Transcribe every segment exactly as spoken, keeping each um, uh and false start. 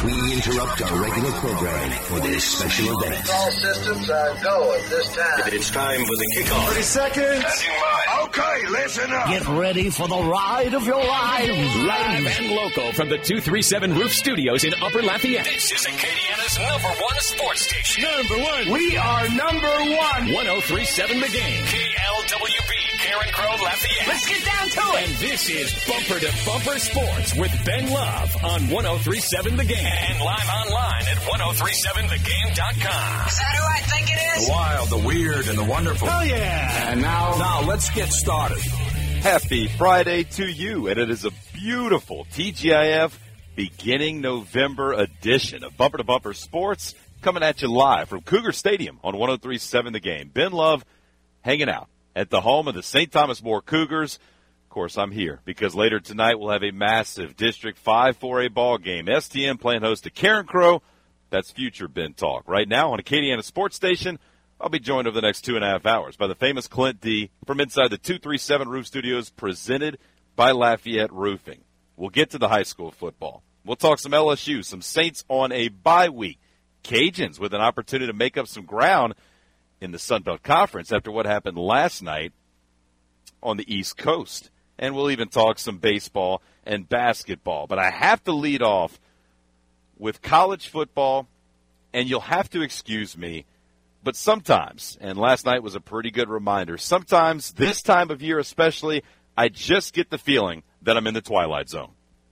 we interrupt our regular programming for this special event. All systems are go at this time. It's time for the kickoff. thirty seconds. Okay, listen up. Get ready for the ride of your lives. Live and local from the two three seven Roof Studios in Upper Lafayette. This is Acadiana's number one sports station. Number one. We are number one. one oh three point seven The Game. K L W B, Karen Crow, Lafayette. Let's get down to it. And this is Bumper to Bumper Sports with Ben Love on one oh three point seven The Game. And live online at ten thirty-seven the game dot com. Is that who I think it is? The wild, the weird, and the wonderful. Oh, yeah. And now, now let's get started. Happy Friday to you, and it is a beautiful T G I F beginning November edition of Bumper to Bumper Sports coming at you live from Cougar Stadium on one oh three point seven The Game. Ben Love hanging out at the home of the Saint Thomas More Cougars. Of course, I'm here because later tonight we'll have a massive District five four A ball game. S T M playing host to Karen Crow. That's future Ben Talk. Right now on Acadiana Sports Station, I'll be joined over the next two and a half hours by the famous Clint D from inside the two three seven Roof Studios presented by Lafayette Roofing. We'll get to the high school football. We'll talk some L S U, some Saints on a bye week. Cajuns with an opportunity to make up some ground in the Sun Belt Conference after what happened last night on the East Coast. And we'll even talk some baseball and basketball. But I have to lead off with college football, and you'll have to excuse me, but sometimes, and last night was a pretty good reminder, sometimes this time of year especially, I just get the feeling that I'm in the Twilight Zone.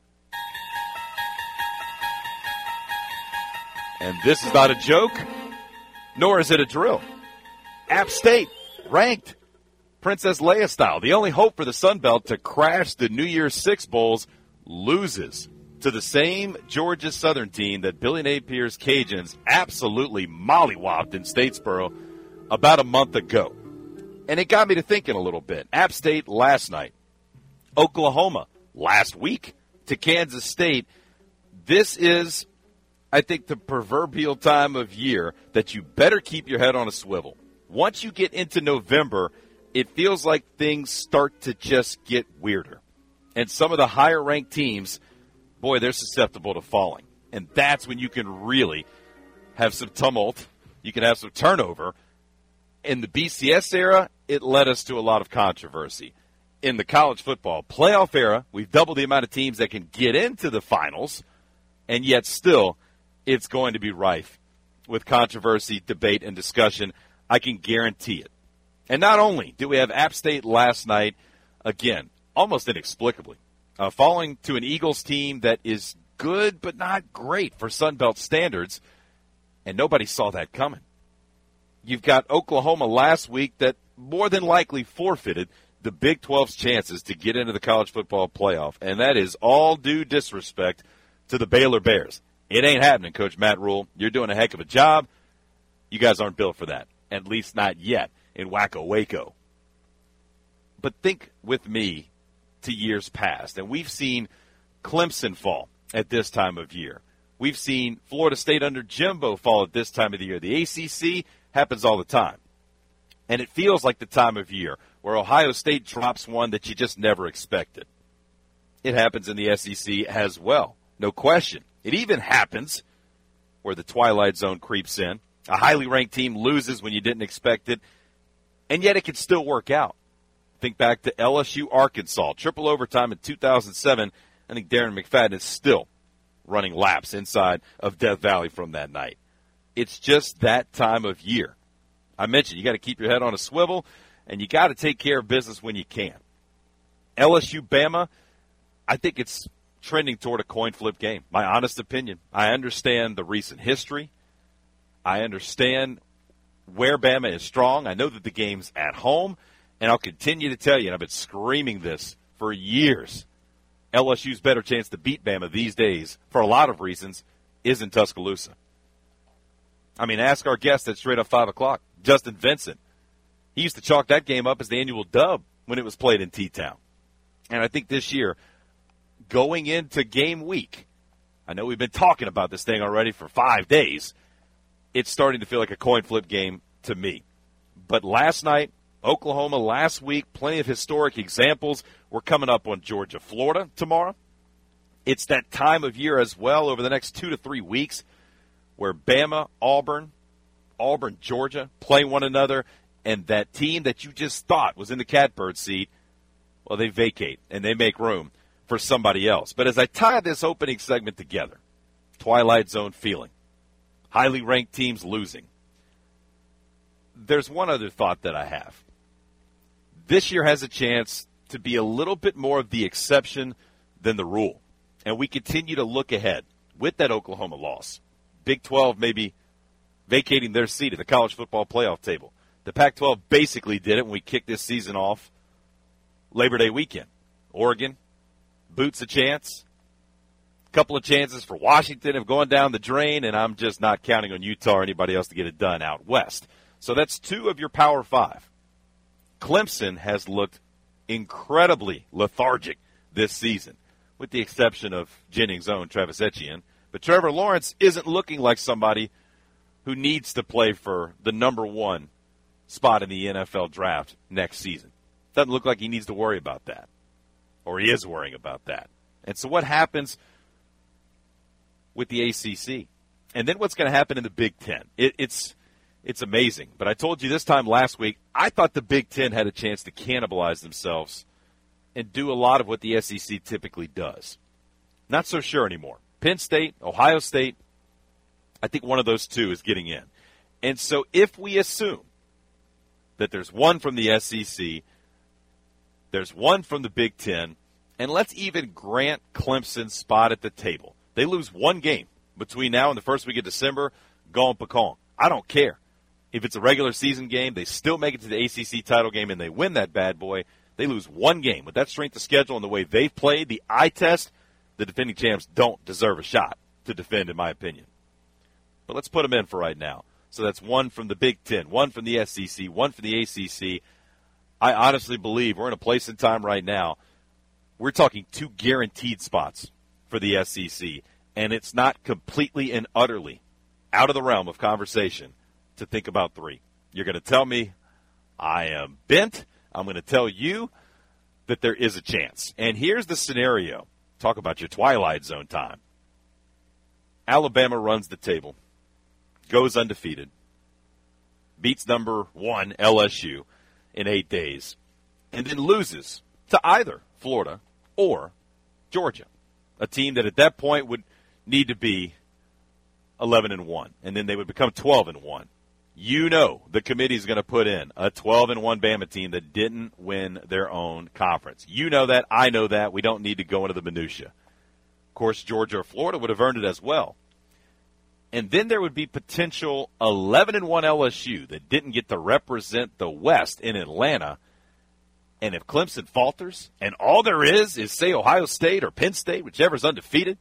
And this is not a joke, nor is it a drill. App State, ranked, Princess Leia style. The only hope for the Sun Belt to crash the New Year's Six Bowls loses to the same Georgia Southern team that Billy Napier's Cajuns absolutely mollywopped in Statesboro about a month ago. And it got me to thinking a little bit. App State last night, Oklahoma last week to Kansas State. This is, I think, the proverbial time of year that you better keep your head on a swivel. Once you get into November, it feels like things start to just get weirder. And some of the higher-ranked teams, boy, they're susceptible to falling. And that's when you can really have some tumult. You can have some turnover. In the B C S era, it led us to a lot of controversy. In the college football playoff era, we've doubled the amount of teams that can get into the finals, and yet still it's going to be rife with controversy, debate, and discussion. I can guarantee it. And not only did we have App State last night, again, almost inexplicably, uh, falling to an Eagles team that is good but not great for Sun Belt standards, and nobody saw that coming. You've got Oklahoma last week that more than likely forfeited the Big twelve's chances to get into the college football playoff, and that is all due disrespect to the Baylor Bears. It ain't happening, Coach Matt Rule. You're doing a heck of a job. You guys aren't built for that, at least not yet in Wacko Waco. But think with me to years past, and we've seen Clemson fall at this time of year. We've seen Florida State under Jimbo fall at this time of the year. The A C C happens all the time. And it feels like the time of year where Ohio State drops one that you just never expected. It happens in the S E C as well, no question. It even happens where the Twilight Zone creeps in. A highly ranked team loses when you didn't expect it, and yet it can still work out. Think back to L S U Arkansas, triple overtime in two thousand seven. I think Darren McFadden is still running laps inside of Death Valley from that night. It's just that time of year. I mentioned you got to keep your head on a swivel, and you got to take care of business when you can. L S U Bama, I think it's trending toward a coin flip game, my honest opinion. I understand the recent history. I understand where Bama is strong. I know that the game's at home, and I'll continue to tell you, and I've been screaming this for years, L S U's better chance to beat Bama these days, for a lot of reasons, is in Tuscaloosa. I mean, ask our guest at Straight Up five o'clock, Justin Vincent. He used to chalk that game up as the annual dub when it was played in T-Town. And I think this year, going into game week, I know we've been talking about this thing already for five days, it's starting to feel like a coin flip game to me. But last night, Oklahoma last week, plenty of historic examples. We're coming up on Georgia, Florida tomorrow. It's that time of year as well over the next two to three weeks where Bama, Auburn, Auburn, Georgia play one another, and that team that you just thought was in the catbird seat, well, they vacate and they make room for somebody else. But as I tie this opening segment together, Twilight Zone feeling, highly ranked teams losing, there's one other thought that I have. This year has a chance to be a little bit more of the exception than the rule. And we continue to look ahead with that Oklahoma loss. Big twelve maybe vacating their seat at the college football playoff table. The Pac twelve basically did it when we kicked this season off Labor Day weekend. Oregon, boots a chance. A couple of chances for Washington have gone down the drain, and I'm just not counting on Utah or anybody else to get it done out west. So that's two of your Power Five. Clemson has looked incredibly lethargic this season, with the exception of Jennings' own Travis Etienne. But Trevor Lawrence isn't looking like somebody who needs to play for the number one spot in the N F L draft next season. Doesn't look like he needs to worry about that, or he is worrying about that. And so what happens with the A C C? And then what's going to happen in the Big Ten? It, it's it's amazing. But I told you this time last week, I thought the Big Ten had a chance to cannibalize themselves and do a lot of what the S E C typically does. Not so sure anymore. Penn State, Ohio State, I think one of those two is getting in. And so if we assume that there's one from the S E C, there's one from the Big Ten, and let's even grant Clemson's spot at the table. They lose one game between now and the first week of December, gone pecan. I don't care. If it's a regular season game, they still make it to the A C C title game and they win that bad boy. They lose one game. With that strength of schedule and the way they've played, the eye test, the defending champs don't deserve a shot to defend, in my opinion. But let's put them in for right now. So that's one from the Big Ten, one from the S E C, one from the A C C. I honestly believe we're in a place in time right now, we're talking two guaranteed spots for the S E C, and it's not completely and utterly out of the realm of conversation to think about three. You're going to tell me I am bent. I'm going to tell you that there is a chance. And here's the scenario. Talk about your Twilight Zone time. Alabama runs the table, goes undefeated, beats number one L S U in eight days, and then loses to either Florida or Georgia, a team that at that point would need to be eleven and one, and then they would become twelve and one. You know the committee's going to put in a twelve and one Bama team that didn't win their own conference. You know that. I know that. We don't need to go into the minutia. Of course, Georgia or Florida would have earned it as well. And then there would be potential eleven and one L S U that didn't get to represent the West in Atlanta. And if Clemson falters and all there is is, say, Ohio State or Penn State, whichever's undefeated,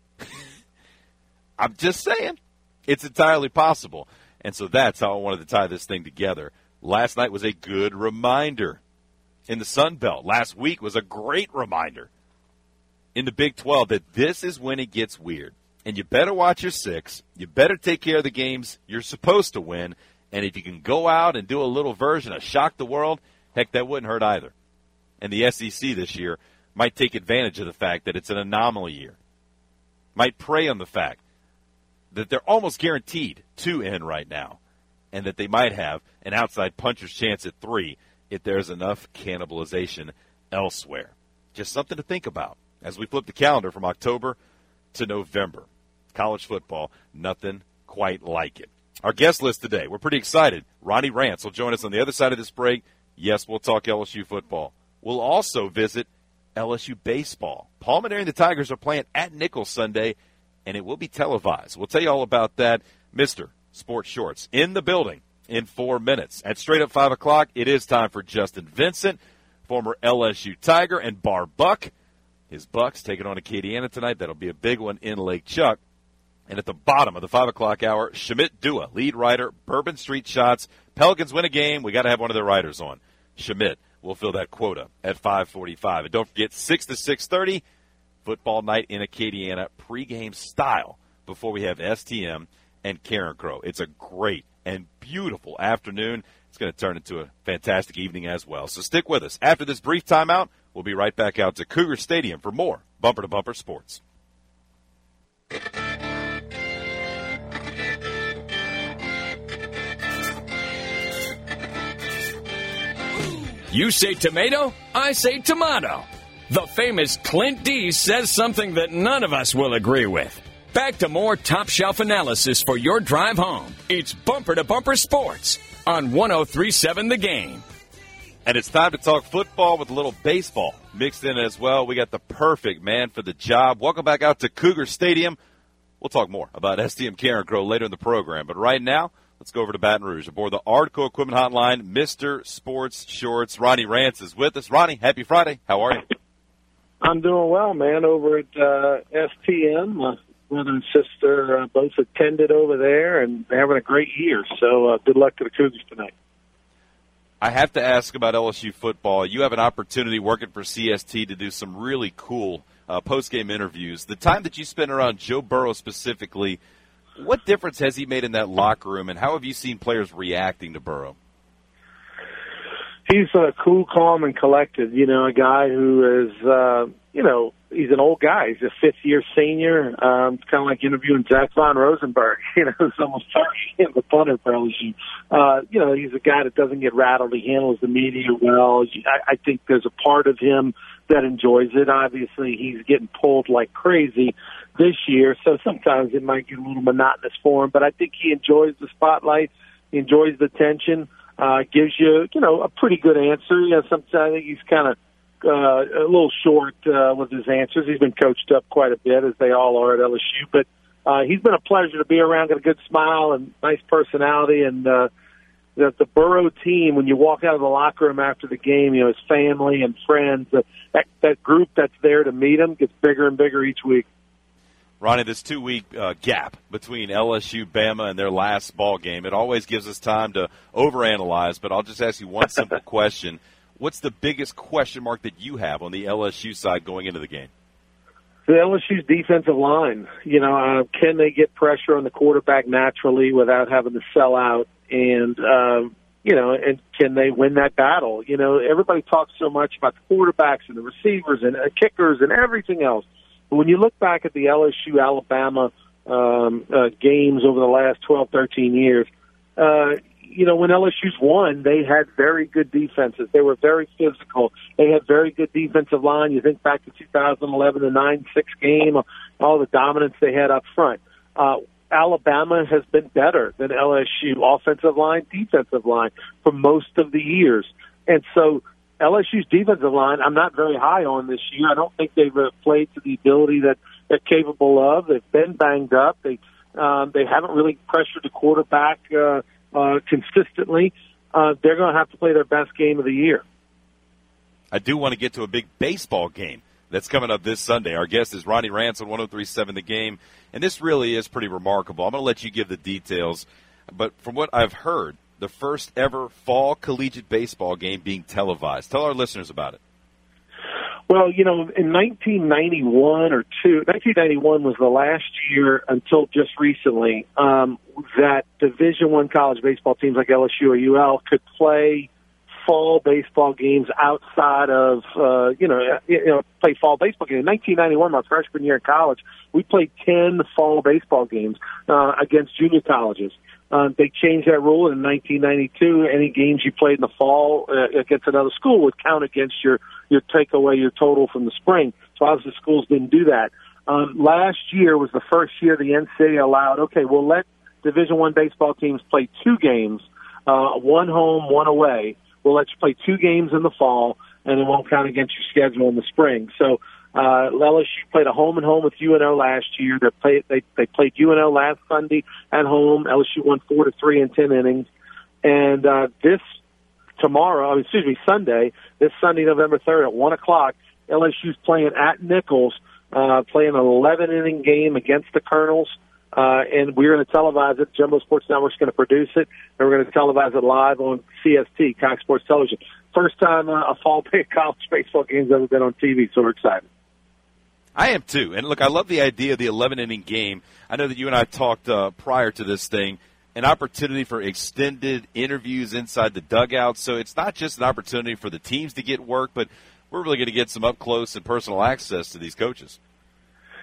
I'm just saying it's entirely possible. And so that's how I wanted to tie this thing together. Last night was a good reminder in the Sun Belt. Last week was a great reminder in the Big twelve that this is when it gets weird. And you better watch your six. You better take care of the games you're supposed to win. And if you can go out and do a little version of Shock the World, heck, that wouldn't hurt either. And the S E C this year might take advantage of the fact that it's an anomaly year. Might prey on the fact that they're almost guaranteed two in right now, and that they might have an outside puncher's chance at three if there's enough cannibalization elsewhere. Just something to think about as we flip the calendar from October to November. College football, nothing quite like it. Our guest list today, we're pretty excited. Ronnie Rance will join us on the other side of this break. Yes, we'll talk L S U football. We'll also visit L S U baseball. Palmetary and the Tigers are playing at Nichols Sunday, and it will be televised. We'll tell you all about that. Mister Sports Shorts in the building in four minutes. At straight up five o'clock, it is time for Justin Vincent, former L S U Tiger, and Bar Buck. His Bucks taking on Acadiana tonight. That'll be a big one in Lake Chuck. And at the bottom of the five o'clock hour, Shamit Dua, lead writer, Bourbon Street Shots. Pelicans win a game. We got to have one of their writers on. Shamit will fill that quota at five forty-five. And don't forget, six to six thirty, football night in Acadiana, pregame style, before we have S T M and Karen Crow. It's a great and beautiful afternoon. It's going to turn into a fantastic evening as well. So stick with us. After this brief timeout, we'll be right back out to Cougar Stadium for more Bumper to Bumper Sports. You say tomato, I say tomato. The famous Clint D says something that none of us will agree with. Back to more top shelf analysis for your drive home. It's Bumper to Bumper Sports on one oh three point seven The Game. And it's time to talk football with a little baseball mixed in as well. We got the perfect man for the job. Welcome back out to Cougar Stadium. We'll talk more about S T M Care and Grow later in the program. But right now, let's go over to Baton Rouge aboard the Ardco Equipment Hotline. Mister Sports Shorts, Ronnie Rance is with us. Ronnie, happy Friday. How are you? I'm doing well, man, over at uh, S T M. My brother and sister uh, both attended over there, and they're having a great year. So uh, good luck to the Cougars tonight. I have to ask about L S U football. You have an opportunity working for C S T to do some really cool uh, post-game interviews. The time that you spent around Joe Burrow specifically, what difference has he made in that locker room, and how have you seen players reacting to Burrow? He's uh, cool, calm, and collected. You know, a guy who is, uh, you know, he's an old guy. He's a fifth-year senior. Um, it's kind of like interviewing Zach Von Rosenberg. You know, it's almost sorry, the punter for L S U. Uh, you know, he's a guy that doesn't get rattled. He handles the media well. I, I think there's a part of him that enjoys it. Obviously, he's getting pulled like crazy this year, so sometimes it might get a little monotonous for him. But I think he enjoys the spotlight. He enjoys the tension. Uh, gives you, you know, a pretty good answer. You know, sometimes I think he's kind of uh, a little short uh, with his answers. He's been coached up quite a bit, as they all are at L S U. But uh, he's been a pleasure to be around. Got a good smile and nice personality. And uh, the, the Burrow team, when you walk out of the locker room after the game, you know, his family and friends, uh, that that group that's there to meet him gets bigger and bigger each week. Ronnie, this two-week uh, gap between L S U, Bama, and their last ball game, it always gives us time to overanalyze, but I'll just ask you one simple question. What's the biggest question mark that you have on the L S U side going into the game? The L S U's defensive line. You know, uh, can they get pressure on the quarterback naturally without having to sell out? And, uh, you know, and can they win that battle? You know, everybody talks so much about the quarterbacks and the receivers and uh, kickers and everything else. But when you look back at the L S U Alabama um, uh, games over the last twelve, thirteen years, uh, you know, when L S U's won, they had very good defenses. They were very physical. They had very good defensive line. You think back to two thousand eleven, the nine six game, all the dominance they had up front. Uh, Alabama has been better than L S U, offensive line, defensive line, for most of the years. And so L S U's defensive line, I'm not very high on this year. I don't think they've uh, played to the ability that they're capable of. They've been banged up. They um, they haven't really pressured the quarterback uh, uh, consistently. Uh, they're going to have to play their best game of the year. I do want to get to a big baseball game that's coming up this Sunday. Our guest is Ronnie Rance on one oh three point seven The Game, and this really is pretty remarkable. I'm going to let you give the details, but from what I've heard, the first ever fall collegiate baseball game being televised. Tell our listeners about it. Well, you know, in nineteen ninety-one or two, nineteen ninety-one was the last year until just recently um, that Division One college baseball teams like L S U or U L could play fall baseball games outside of, uh, you know, you know, play fall baseball games. In nineteen ninety-one, my freshman year in college, we played ten fall baseball games uh, against junior colleges. Uh, they changed that rule in nineteen ninety-two. Any games you played in the fall uh, against another school would count against your, your take away your total from the spring. So obviously schools didn't do that. Um, last year was the first year the N C double A allowed, okay, we'll let Division One baseball teams play two games, uh, one home, one away. We'll let you play two games in the fall, and it won't count against your schedule in the spring. So uh, L S U played a home and home with U N O last year. They played, they, they played U N O last Sunday at home. L S U won four to three in ten innings. And uh, this tomorrow, I mean, excuse me, Sunday, this Sunday, November third at one o'clock, L S U's playing at Nichols, uh, playing an eleven-inning game against the Colonels. Uh, and we're going to televise it. Jumbo Sports Network's going to produce it, and we're going to televise it live on C S T, Cox Sports Television. First time uh, a fall college baseball game's ever been on T V, so we're excited. I am too. And look, I love the idea of the eleven-inning game. I know that you and I talked uh, prior to this thing, an opportunity for extended interviews inside the dugout. So it's not just an opportunity for the teams to get work, but we're really going to get some up-close and personal access to these coaches.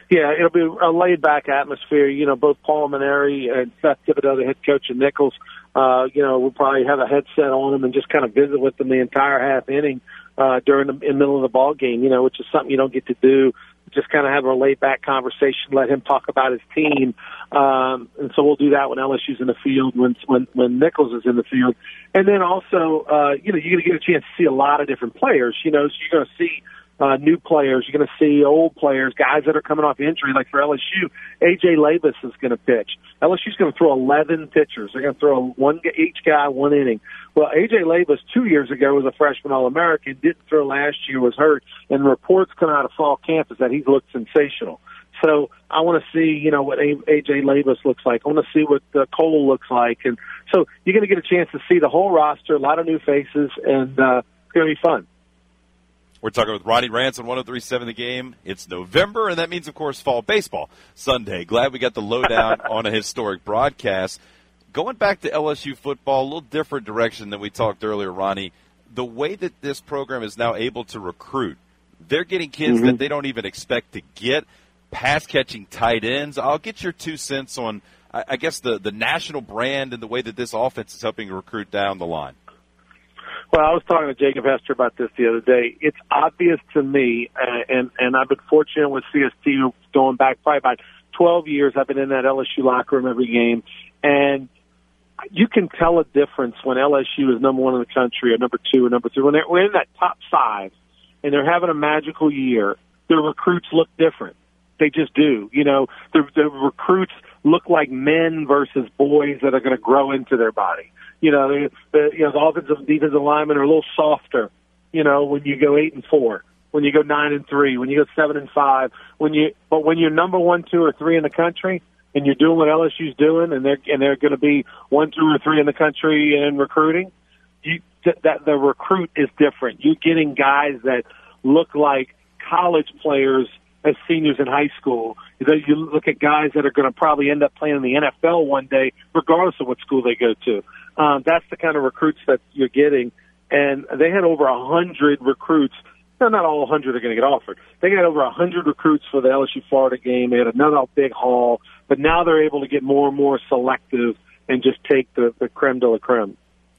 Yeah, it'll be a laid-back atmosphere. You know, both Paul Maneri and Seth Thibodeau, the head coach, and Nichols, uh, you know, we'll probably have a headset on them and just kind of visit with them the entire half inning uh, during the, in the middle of the ball game, you know, which is something you don't get to do. Just kind of have a laid-back conversation, let him talk about his team. Um, and so we'll do that when L S U's in the field, when when, when Nichols is in the field. And then also, uh, you know, you're going to get a chance to see a lot of different players. You know, so you're going to see Uh, new players. You're going to see old players, guys that are coming off injury. Like for L S U, A J Labus is going to pitch. L S U's going to throw eleven pitchers. They're going to throw one each guy one inning. Well, A J Labus two years ago was a freshman All-American. Didn't throw last year, was hurt, and reports coming out of fall camp is that he's looked sensational. So I want to see, you know, what A J Labus looks like. I want to see what uh, Cole looks like, and so you're going to get a chance to see the whole roster, a lot of new faces, and uh, it's going to be fun. We're talking with Ronnie Rance on one oh three point seven The Game. It's November, and that means, of course, fall baseball Sunday. Glad we got the lowdown on a historic broadcast. Going back to L S U football, a little different direction than we talked earlier, Ronnie. The way that this program is now able to recruit, they're getting kids mm-hmm. that they don't even expect to get, pass-catching tight ends. I'll get your two cents on, I guess, the, the national brand and the way that this offense is helping recruit down the line. Well, I was talking to Jacob Hester about this the other day. It's obvious to me, uh, and, and I've been fortunate with C S T going back probably about twelve years. I've been in that L S U locker room every game, and you can tell a difference when L S U is number one in the country or number two or number three. When they're, we're in that top five and they're having a magical year, their recruits look different. They just do. You know, the, the recruits look like men versus boys that are going to grow into their body. You know, the, the you know the offensive and defensive linemen are a little softer. You know, when you go eight and four, when you go nine and three, when you go seven and five, when you but when you're number one, two, or three in the country, and you're doing what L S U's doing, and they're and they're going to be one, two, or three in the country in recruiting, you that the recruit is different. You're getting guys that look like college players as seniors in high school. You look at guys that are going to probably end up playing in the N F L one day, regardless of what school they go to. Um, that's the kind of recruits that you're getting. And they had over one hundred recruits. No, not all one hundred are going to get offered. They got over one hundred recruits for the L S U-Florida game. They had another big haul. But now they're able to get more and more selective and just take the, the creme de la creme.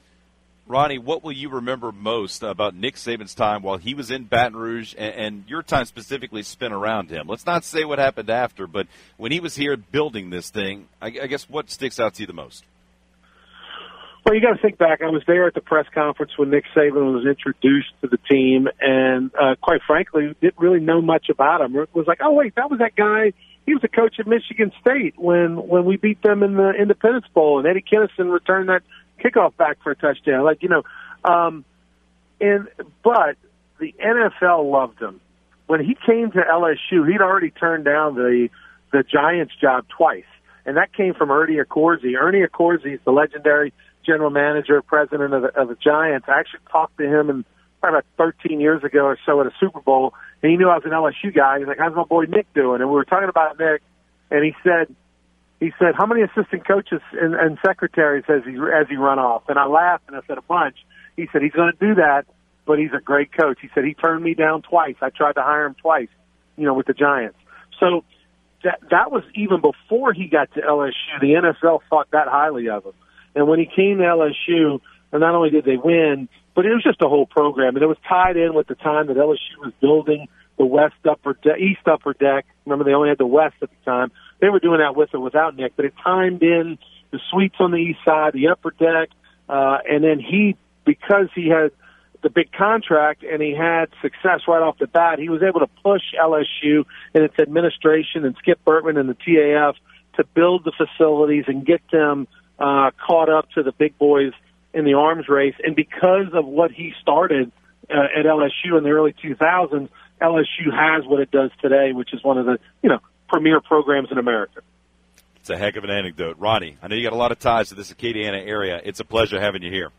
Ronnie, what will you remember most about Nick Saban's time while he was in Baton Rouge and, and your time specifically spent around him? Let's not say what happened after, but when he was here building this thing, I, I guess what sticks out to you the most? Well, you got to think back. I was there at the press conference when Nick Saban was introduced to the team, and uh, quite frankly, didn't really know much about him. It was like, oh, wait, that was that guy. He was a coach at Michigan State when, when we beat them in the Independence Bowl, and Eddie Kinnison returned that kickoff back for a touchdown. Like, you know, um, and but the N F L loved him. When he came to L S U, he'd already turned down the the Giants job twice, and that came from Ernie Accorsi. Ernie Accorsi is the legendary general manager, president of the, of the Giants. I actually talked to him in probably about thirteen years ago or so at a Super Bowl, and he knew I was an L S U guy. He's like, how's my boy Nick doing? And we were talking about Nick, and he said, he said, how many assistant coaches and, and secretaries has he, has he run off? And I laughed, and I said, a bunch. He said, he's going to do that, but he's a great coach. He said, he turned me down twice. I tried to hire him twice, you know, with the Giants. So that that was even before he got to L S U. The N F L thought that highly of him. And when he came to L S U, and not only did they win, but it was just a whole program. And it was tied in with the time that L S U was building the West upper de- East upper deck. Remember, they only had the West at the time. They were doing that with or without Nick, but it timed in the suites on the east side, the upper deck, uh, and then he, because he had the big contract and he had success right off the bat, he was able to push L S U and its administration and Skip Bertman and the T A F to build the facilities and get them uh, caught up to the big boys in the arms race. And because of what he started uh, at L S U in the early two thousands, L S U has what it does today, which is one of the, you know, premier programs in America. It's a heck of an anecdote. Ronnie, I know you got a lot of ties to this Acadiana area. It's a pleasure having you here.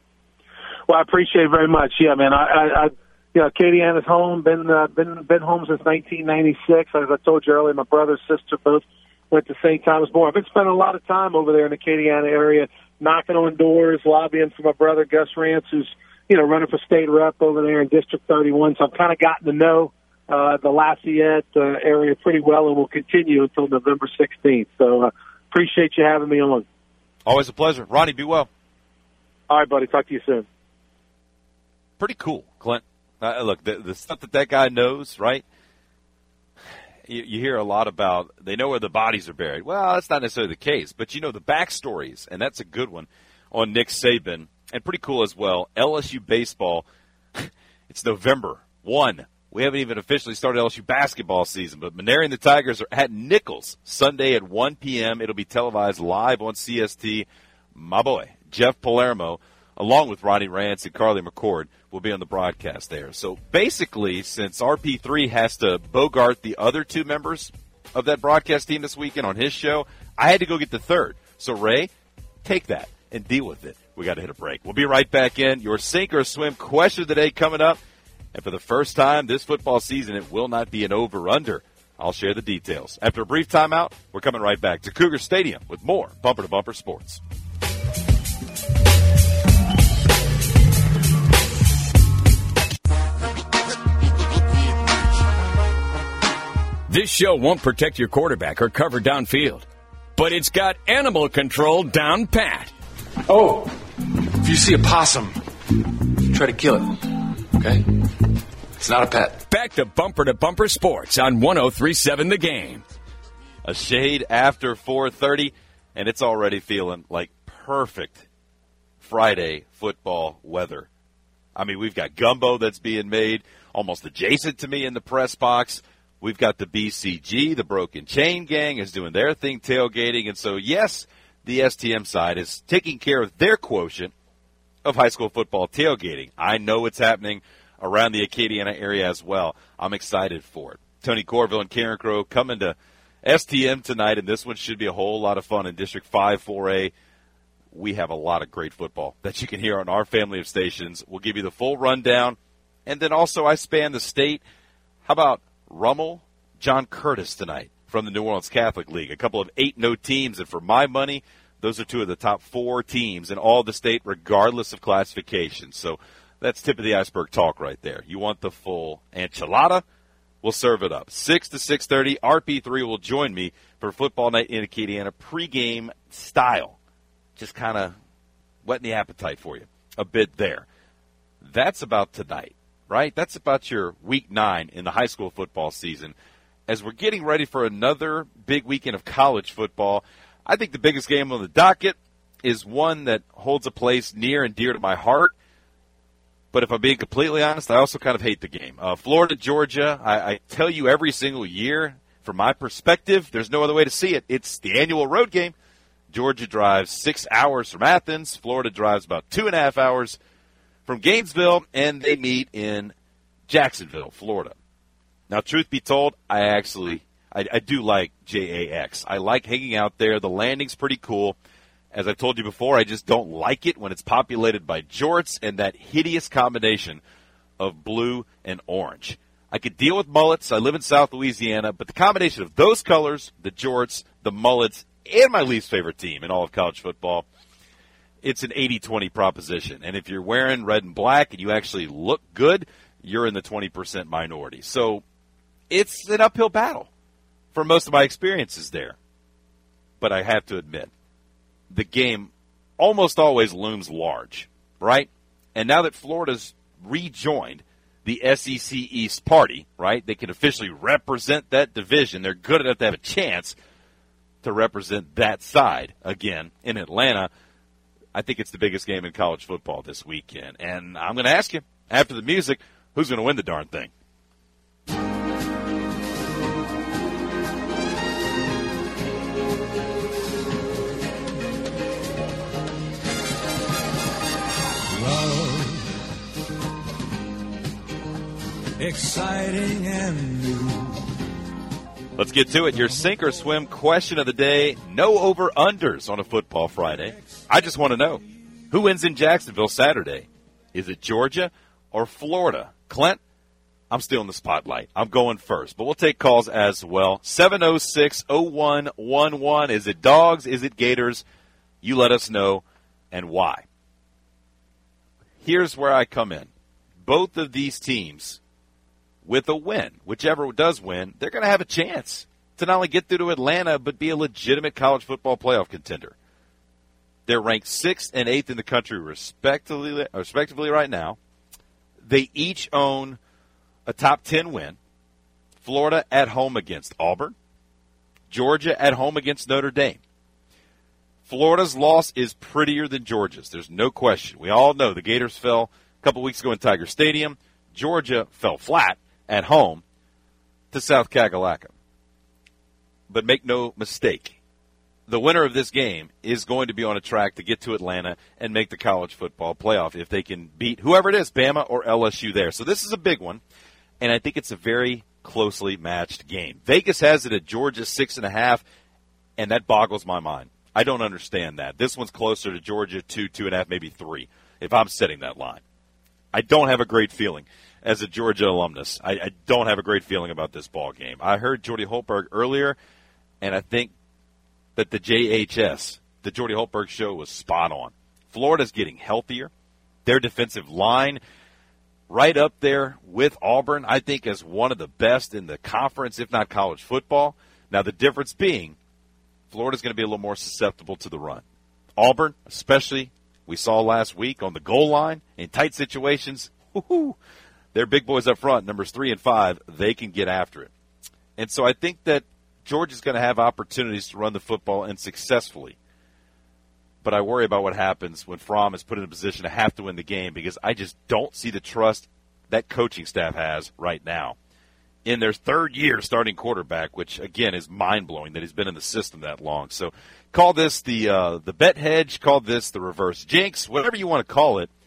Well, I appreciate it very much. Yeah, man. I, I, I you know, Acadiana's home. Been uh, been been home since nineteen ninety-six. As I told you earlier, my brother and sister both went to Saint Thomas More. I've been spending a lot of time over there in the Acadiana area, knocking on doors, lobbying for my brother Gus Rance, who's you know running for state rep over there in District thirty-one. So I've kind of gotten to know uh, the Lafayette uh, area pretty well, and will continue until November sixteenth. So uh, appreciate you having me on. Always a pleasure. Ronnie, be well. All right, buddy. Talk to you soon. Pretty cool, Clint. Uh, look, the, the stuff that that guy knows, right? You, you hear a lot about they know where the bodies are buried. Well, that's not necessarily the case, but you know the backstories, and that's a good one on Nick Saban, and pretty cool as well. L S U baseball, it's November first. We haven't even officially started L S U basketball season, but Maneri and the Tigers are at Nichols Sunday at one p.m. It'll be televised live on C S T. My boy, Jeff Palermo, along with Ronnie Rance and Carly McCord, will be on the broadcast there. So basically, since R P three has to bogart the other two members of that broadcast team this weekend on his show, I had to go get the third. So, Ray, take that and deal with it. We got to hit a break. We'll be right back in. Your sink or swim question of the day coming up. And for the first time this football season, it will not be an over-under. I'll share the details. After a brief timeout, we're coming right back to Cougar Stadium with more Bumper to Bumper Sports. This show won't protect your quarterback or cover downfield, but it's got animal control down pat. Oh, if you see a possum, try to kill it, okay? It's not a pet. Back to Bumper to Bumper Sports on one oh three point seven The Game. A shade after four thirty, and it's already feeling like perfect Friday football weather. I mean, we've got gumbo that's being made almost adjacent to me in the press box. We've got the B C G, the Broken Chain Gang, is doing their thing tailgating. And so, yes, the S T M side is taking care of their quotient of high school football tailgating. I know it's happening around the Acadiana area as well. I'm excited for it. Tony Corville and Karen Crow coming to S T M tonight, and this one should be a whole lot of fun in District five four A. We have a lot of great football that you can hear on our family of stations. We'll give you the full rundown. And then also I span the state. How about Rummel, John Curtis tonight from the New Orleans Catholic League? A couple of eight and oh teams, and for my money, those are two of the top four teams in all the state, regardless of classification. So that's tip of the iceberg talk right there. You want the full enchilada? We'll serve it up. six to six thirty, R P three will join me for Football Night in Acadiana, pregame style. Just kind of whetting the appetite for you a bit there. That's about tonight, right? That's about your week nine in the high school football season. As we're getting ready for another big weekend of college football, I think the biggest game on the docket is one that holds a place near and dear to my heart. But if I'm being completely honest, I also kind of hate the game. Uh, Florida, Georgia, I, I tell you every single year, from my perspective, there's no other way to see it. It's the annual road game. Georgia drives six hours from Athens. Florida drives about two and a half hours from Gainesville, and they meet in Jacksonville, Florida. Now, truth be told, I actually, I, I do like J A X. I like hanging out there. The landing's pretty cool. As I've told you before, I just don't like it when it's populated by jorts and that hideous combination of blue and orange. I could deal with mullets. I live in South Louisiana, but the combination of those colors, the jorts, the mullets, and my least favorite team in all of college football, it's an eighty twenty proposition. And if you're wearing red and black and you actually look good, you're in the twenty percent minority. So it's an uphill battle for most of my experiences there. But I have to admit, the game almost always looms large, right? And now that Florida's rejoined the S E C East party, right, they can officially represent that division. They're good enough to have a chance to represent that side again in Atlanta. I think it's the biggest game in college football this weekend. And I'm going to ask you, after the music, who's going to win the darn thing? Exciting and new. Let's get to it. Your sink or swim question of the day. No over-unders on a football Friday. I just want to know, who wins in Jacksonville Saturday? Is it Georgia or Florida? Clint, I'm still in the spotlight. I'm going first, but we'll take calls as well. seven oh six oh one one one. Is it Dogs? Is it Gators? You let us know and why. Here's where I come in. Both of these teams with a win. Whichever does win, they're going to have a chance to not only get through to Atlanta, but be a legitimate college football playoff contender. They're ranked sixth and eighth in the country respectively, respectively right now. They each own a top ten win. Florida at home against Auburn. Georgia at home against Notre Dame. Florida's loss is prettier than Georgia's. There's no question. We all know the Gators fell a couple weeks ago in Tiger Stadium. Georgia fell flat at home to South Kakalaka. But make no mistake, the winner of this game is going to be on a track to get to Atlanta and make the college football playoff if they can beat whoever it is, Bama or L S U there. So this is a big one, and I think it's a very closely matched game. Vegas has it at Georgia six and a half, and that boggles my mind. I don't understand that. This one's closer to Georgia two, two and a half, maybe three, if I'm setting that line. I don't have a great feeling as a Georgia alumnus. I, I don't have a great feeling about this ball game. I heard Jordy Holtberg earlier, and I think that the J H S, the Jordy Holtberg show, was spot on. Florida's getting healthier. Their defensive line right up there with Auburn, I think, as one of the best in the conference, if not college football. Now, the difference being Florida's going to be a little more susceptible to the run. Auburn, especially, we saw last week on the goal line in tight situations, whoo-hoo, they're big boys up front, numbers three and five. They can get after it. And so I think that Georgia's going to have opportunities to run the football and successfully. But I worry about what happens when Fromm is put in a position to have to win the game because I just don't see the trust that coaching staff has right now in their third year starting quarterback, which, again, is mind-blowing that he's been in the system that long. So call this the uh, the bet hedge, call this the reverse jinx, whatever you want to call it.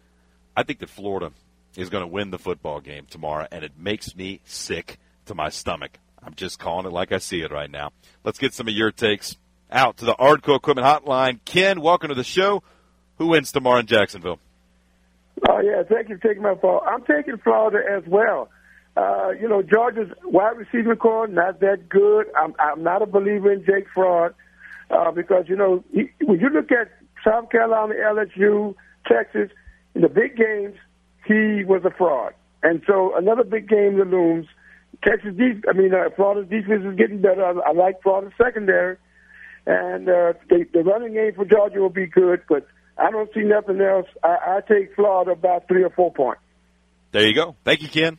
I think that Florida is going to win the football game tomorrow, and it makes me sick to my stomach. I'm just calling it like I see it right now. Let's get some of your takes out to the Ardco Equipment Hotline. Ken, welcome to the show. Who wins tomorrow in Jacksonville? Oh, yeah, thank you for taking my call. I'm taking Florida as well. Uh, you know, Georgia's wide receiver core, not that good. I'm, I'm not a believer in Jake Fraud uh, because, you know, he, when you look at South Carolina, L S U, Texas, in the big games, he was a fraud. And so another big game that looms. Texas, def- I mean, uh, Florida's defense is getting better. I, I like Florida's secondary. And uh, the, the running game for Georgia will be good, but I don't see nothing else. I, I take Florida about three or four points. There you go. Thank you, Ken.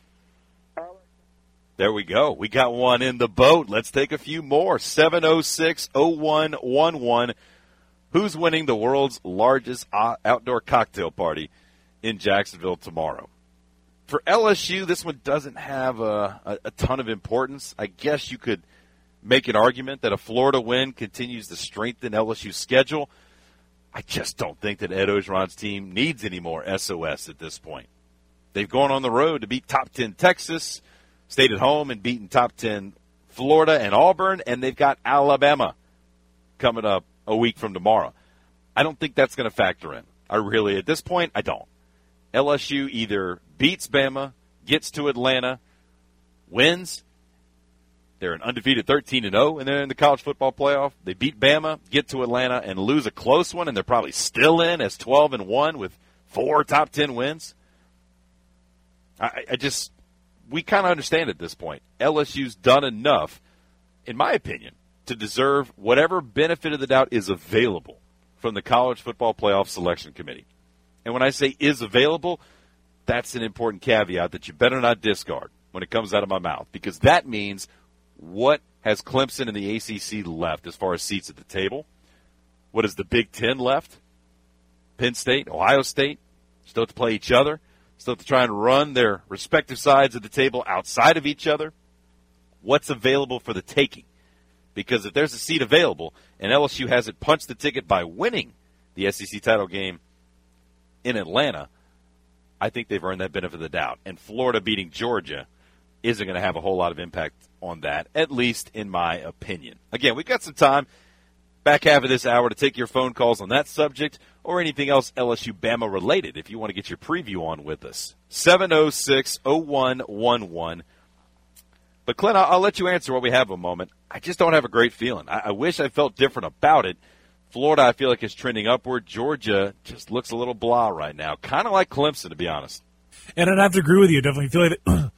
There we go. We got one in the boat. Let's take a few more. seven oh six oh one one one. Who's winning the world's largest outdoor cocktail party in Jacksonville tomorrow? For L S U, this one doesn't have a, a, a ton of importance. I guess you could make an argument that a Florida win continues to strengthen L S U's schedule. I just don't think that Ed Orgeron's team needs any more S O S at this point. They've gone on the road to beat top ten Texas, stayed at home and beaten top ten Florida and Auburn, and they've got Alabama coming up a week from tomorrow. I don't think that's going to factor in. I really, at this point, I don't. L S U either beats Bama, gets to Atlanta, wins. They're an undefeated thirteen and oh, and they're in the college football playoff. They beat Bama, get to Atlanta, and lose a close one, and they're probably still in as twelve and one with four top ten wins. I, I just, we kind of understand at this point. L S U's done enough, in my opinion, to deserve whatever benefit of the doubt is available from the College Football Playoff Selection Committee. And when I say is available, that's an important caveat that you better not discard when it comes out of my mouth, because that means what has Clemson and the A C C left as far as seats at the table? What is the Big Ten left? Penn State, Ohio State, still have to play each other, still have to try and run their respective sides of the table outside of each other. What's available for the taking? Because if there's a seat available and L S U hasn't punched the ticket by winning the S E C title game in Atlanta, I think they've earned that benefit of the doubt. And Florida beating Georgia isn't going to have a whole lot of impact on that, at least in my opinion. Again, we've got some time, back half of this hour, to take your phone calls on that subject or anything else L S U-Bama related if you want to get your preview on with us. seven oh six oh one one one. But, Clint, I'll, I'll let you answer while we have a moment. I just don't have a great feeling. I, I wish I felt different about it. Florida, I feel like, is trending upward. Georgia just looks a little blah right now, kind of like Clemson, to be honest. And I'd have to agree with you. Definitely feel like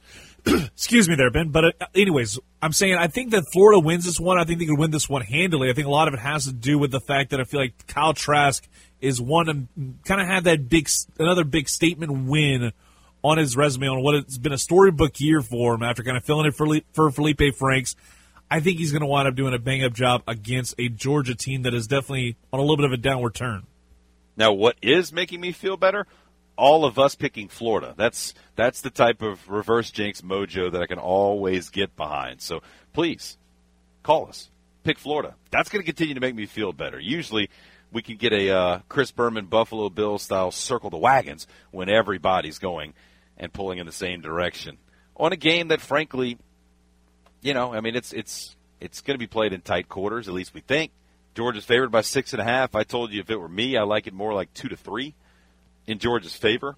Excuse me there, Ben. But uh, anyways, I'm saying I think that Florida wins this one. I think they could win this one handily. I think a lot of it has to do with the fact that I feel like Kyle Trask is one to kind of have that big, another big statement win on his resume on what it's been a storybook year for him after kind of filling it for, for Felipe Franks. I think he's going to wind up doing a bang-up job against a Georgia team that is definitely on a little bit of a downward turn. Now, what is making me feel better? All of us picking Florida. That's that's the type of reverse jinx mojo that I can always get behind. So please, call us. Pick Florida. That's going to continue to make me feel better. Usually we can get a uh, Chris Berman, Buffalo Bills-style circle the wagons when everybody's going and pulling in the same direction on a game that, frankly, you know, I mean, it's it's it's going to be played in tight quarters, at least we think. Georgia's favored by six and a half. I told you if it were me, I like it more like two to three in Georgia's favor.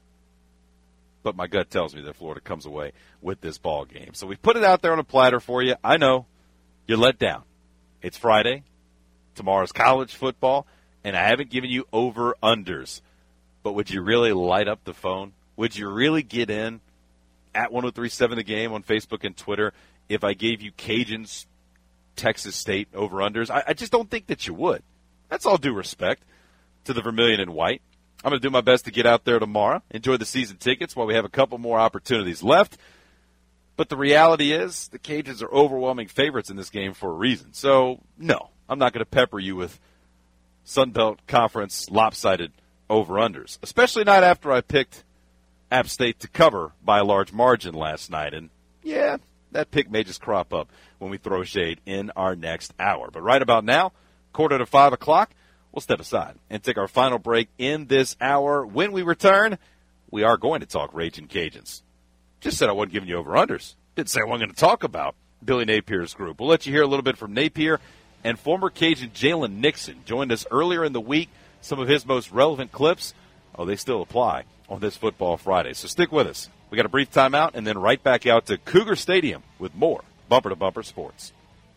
But my gut tells me that Florida comes away with this ball game. So we put it out there on a platter for you. I know you're let down. It's Friday. Tomorrow's college football, and I haven't given you over-unders. But would you really light up the phone? Would you really get in at one oh three seven The Game on Facebook and Twitter if I gave you Cajuns, Texas State over-unders? I, I just don't think that you would. That's all due respect to the Vermilion and White. I'm going to do my best to get out there tomorrow, enjoy the season tickets while we have a couple more opportunities left. But the reality is the Cajuns are overwhelming favorites in this game for a reason. So, no, I'm not going to pepper you with Sun Belt Conference lopsided over-unders, especially not after I picked App State to cover by a large margin last night. And, yeah, that pick may just crop up when we throw shade in our next hour. But right about now, quarter to five o'clock, we'll step aside and take our final break in this hour. When we return, we are going to talk Raging Cajuns. Just said I wasn't giving you over-unders. Didn't say I wasn't going to talk about Billy Napier's group. We'll let you hear a little bit from Napier, and former Cajun Jalen Nixon joined us earlier in the week. Some of his most relevant clips, oh, they still apply on this Football Friday. So stick with us. We got a brief timeout, and then right back out to Cougar Stadium with more Bumper to Bumper Sports.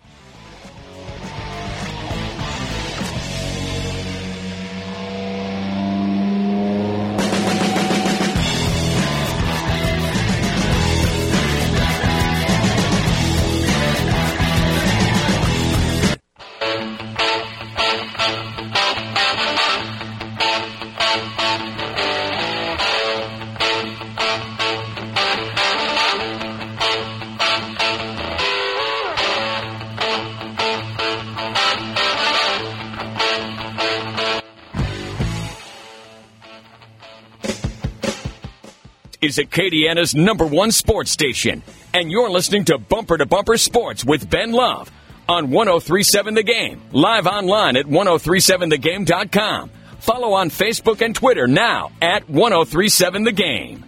Is Acadiana's number one sports station, and you're listening to Bumper to Bumper Sports with Ben Love on one oh three seven The Game, live online at ten thirty-seven the game dot com. Follow on Facebook and Twitter now at ten thirty-seven The Game.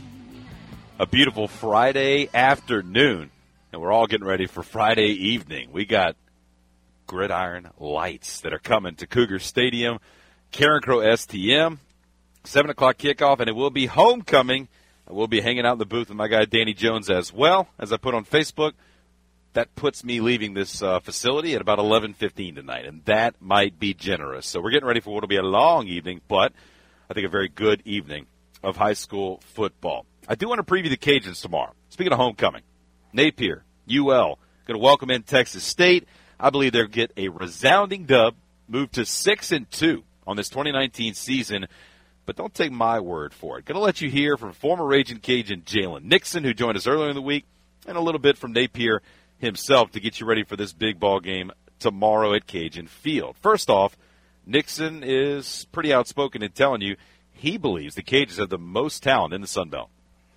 A beautiful Friday afternoon, and we're all getting ready for Friday evening. We got gridiron lights that are coming to Cougar Stadium, Karen Crow S T M, seven o'clock kickoff, and it will be homecoming. We'll be hanging out in the booth with my guy Danny Jones as well. As I put on Facebook, that puts me leaving this uh, facility at about eleven fifteen tonight, and that might be generous. So we're getting ready for what will be a long evening, but I think a very good evening of high school football. I do want to preview the Cajuns tomorrow. Speaking of homecoming, Napier, U L, going to welcome in Texas State. I believe they'll get a resounding dub, move to six and two on this twenty nineteen season. But don't take my word for it. Going to let you hear from former Raging Cajun Jalen Nixon, who joined us earlier in the week, and a little bit from Napier himself to get you ready for this big ball game tomorrow at Cajun Field. First off, Nixon is pretty outspoken in telling you he believes the Cajuns have the most talent in the Sun Belt.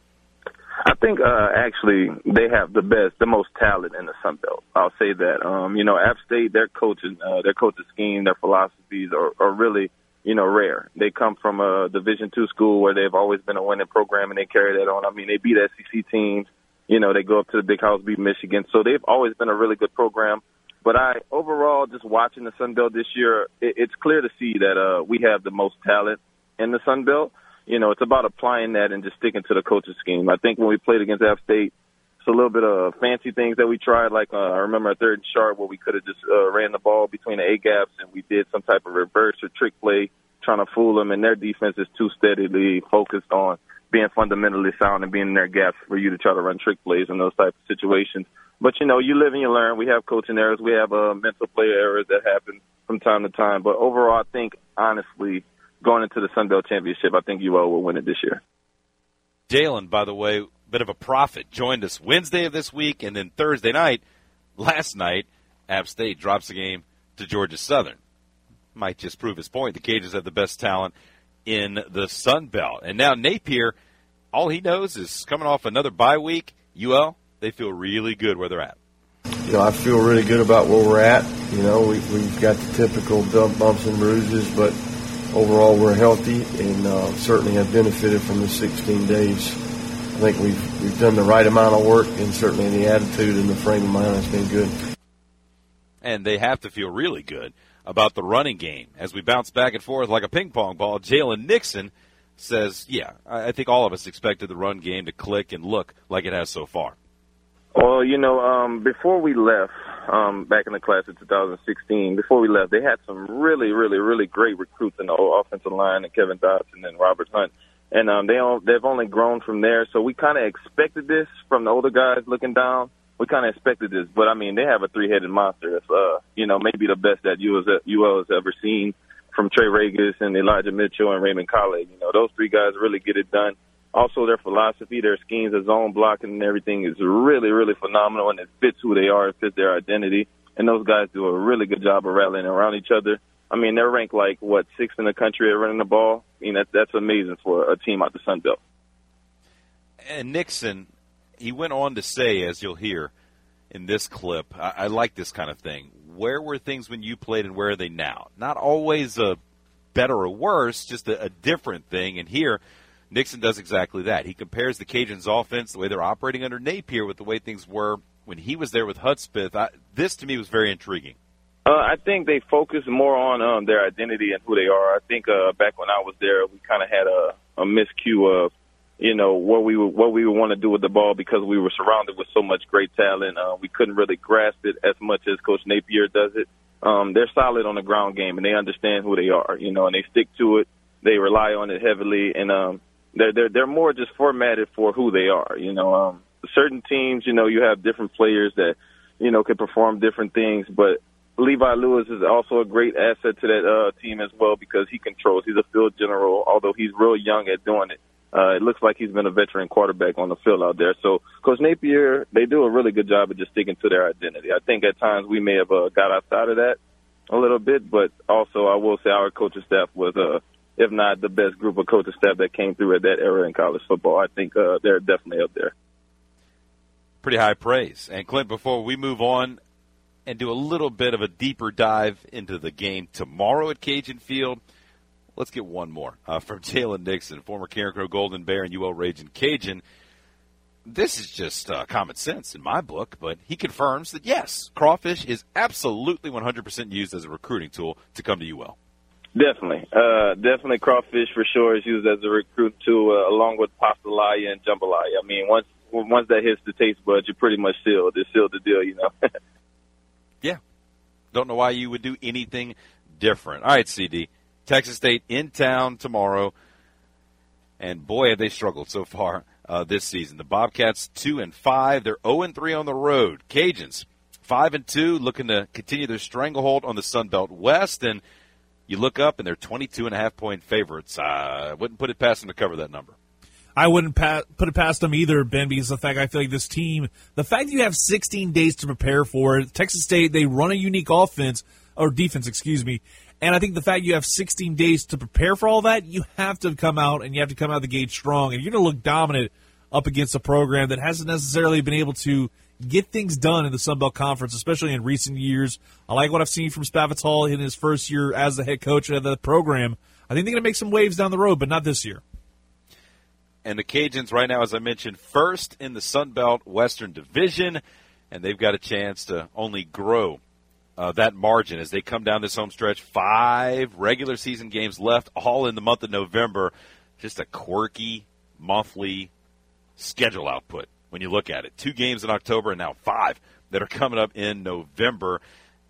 I think uh, actually they have the best, the most talent in the Sun Belt. I'll say that. Um, you know, App State, their coaching, uh, their coaching scheme, their philosophies are, are really, you know, rare. They come from a Division two school where they've always been a winning program, and they carry that on. I mean, they beat S E C teams. You know, they go up to the Big House, beat Michigan. So they've always been a really good program. But I, overall, just watching the Sun Belt this year, it, it's clear to see that uh, we have the most talent in the Sun Belt. You know, it's about applying that and just sticking to the coaching scheme. I think when we played against App State, it's a little bit of fancy things that we tried. Like uh, I remember a third and sharp where we could have just uh, ran the ball between the A-gaps, and we did some type of reverse or trick play trying to fool them, and their defense is too steadily focused on being fundamentally sound and being in their gaps for you to try to run trick plays in those types of situations. But, you know, you live and you learn. We have coaching errors. We have uh, mental player errors that happen from time to time. But overall, I think, honestly, going into the Sun Belt Championship, I think U L will win it this year. Jalen, by the way, bit of a prophet, joined us Wednesday of this week, and then Thursday night, last night, App State drops the game to Georgia Southern. Might just prove his point. The Cajuns have the best talent in the Sun Belt. And now Napier, all he knows is coming off another bye week. U L, they feel really good where they're at. You know, I feel really good about where we're at. You know, we, we've got the typical bumps and bruises, but overall we're healthy and uh, certainly have benefited from the sixteen days. I think we've we've done the right amount of work, and certainly the attitude and the frame of mind has been good. And they have to feel really good about the running game. As we bounce back and forth like a ping pong ball, Jalen Nixon says, yeah, I think all of us expected the run game to click and look like it has so far. Well, you know, um, before we left, um, back in the class of two thousand sixteen, before we left, they had some really, really, really great recruits in the offensive line, and Kevin Dodson and Robert Hunt. And um, they all, they've only grown from there. So we kind of expected this from the older guys looking down. We kind of expected this. But, I mean, they have a three-headed monster. It's, uh, you know, maybe the best that U L has ever seen, from Trey Regis and Elijah Mitchell and Raymond Colleg. You know, those three guys really get it done. Also, their philosophy, their schemes, their zone blocking and everything is really, really phenomenal, and it fits who they are. It fits their identity. And those guys do a really good job of rallying around each other. I mean, they're ranked like, what, sixth in the country at running the ball? I mean, that, that's amazing for a team out the Sun Belt. And Nixon, he went on to say, as you'll hear in this clip, I, I like this kind of thing. Where were things when you played and where are they now? Not always a better or worse, just a, a different thing. And here, Nixon does exactly that. He compares the Cajuns' offense, the way they're operating under Napier, with the way things were when he was there with Hudspeth. I, this, to me, was very intriguing. Uh, I think they focus more on um, their identity and who they are. I think uh, back when I was there, we kind of had a, a miscue of, you know, what we would, what we would want to do with the ball because we were surrounded with so much great talent. Uh, we couldn't really grasp it as much as Coach Napier does it. Um, they're solid on the ground game, and they understand who they are, you know, and they stick to it. They rely on it heavily, and um, they're they're they're more just formatted for who they are. You know, um, certain teams, you know, you have different players that, you know, can perform different things, but Levi Lewis is also a great asset to that uh, team as well because he controls. He's a field general, although he's real young at doing it. Uh, it looks like he's been a veteran quarterback on the field out there. So Coach Napier, they do a really good job of just sticking to their identity. I think at times we may have uh, got outside of that a little bit, but also I will say our coaching staff was, uh, if not the best group of coaching staff that came through at that era in college football. I think uh, they're definitely up there. Pretty high praise. And Clint, before we move on and do a little bit of a deeper dive into the game tomorrow at Cajun Field, let's get one more uh, from Jalen Nixon, former Carencro Golden Bear and U L Ragin' Cajun. This is just uh, common sense in my book, but he confirms that, yes, crawfish is absolutely one hundred percent used as a recruiting tool to come to U L. Definitely. Uh, definitely crawfish for sure is used as a recruit tool uh, along with pastalaya and jambalaya. I mean, once once that hits the taste buds, you're pretty much sealed. It's sealed the deal, you know. Yeah. Don't know why you would do anything different. All right, C D. Texas State in town tomorrow, and boy, have they struggled so far uh, this season. The Bobcats two and five, they're zero and three on the road. Cajuns five and two, looking to continue their stranglehold on the Sun Belt West, and you look up and they're twenty-two and a half point favorites. I uh, wouldn't put it past them to cover that number. I wouldn't pa- put it past them either, Ben, because the fact I feel like this team, the fact that you have sixteen days to prepare for it, Texas State, they run a unique offense or defense, excuse me. And I think the fact you have sixteen days to prepare for all that, you have to come out and you have to come out of the gate strong. And you're going to look dominant up against a program that hasn't necessarily been able to get things done in the Sun Belt Conference, especially in recent years. I like what I've seen from Spavital in his first year as the head coach of the program. I think they're going to make some waves down the road, but not this year. And the Cajuns right now, as I mentioned, first in the Sun Belt Western Division, and they've got a chance to only grow Uh, that margin as they come down this home stretch. Five regular season games left, all in the month of November. Just a quirky monthly schedule output when you look at it. Two games in October and now five that are coming up in November.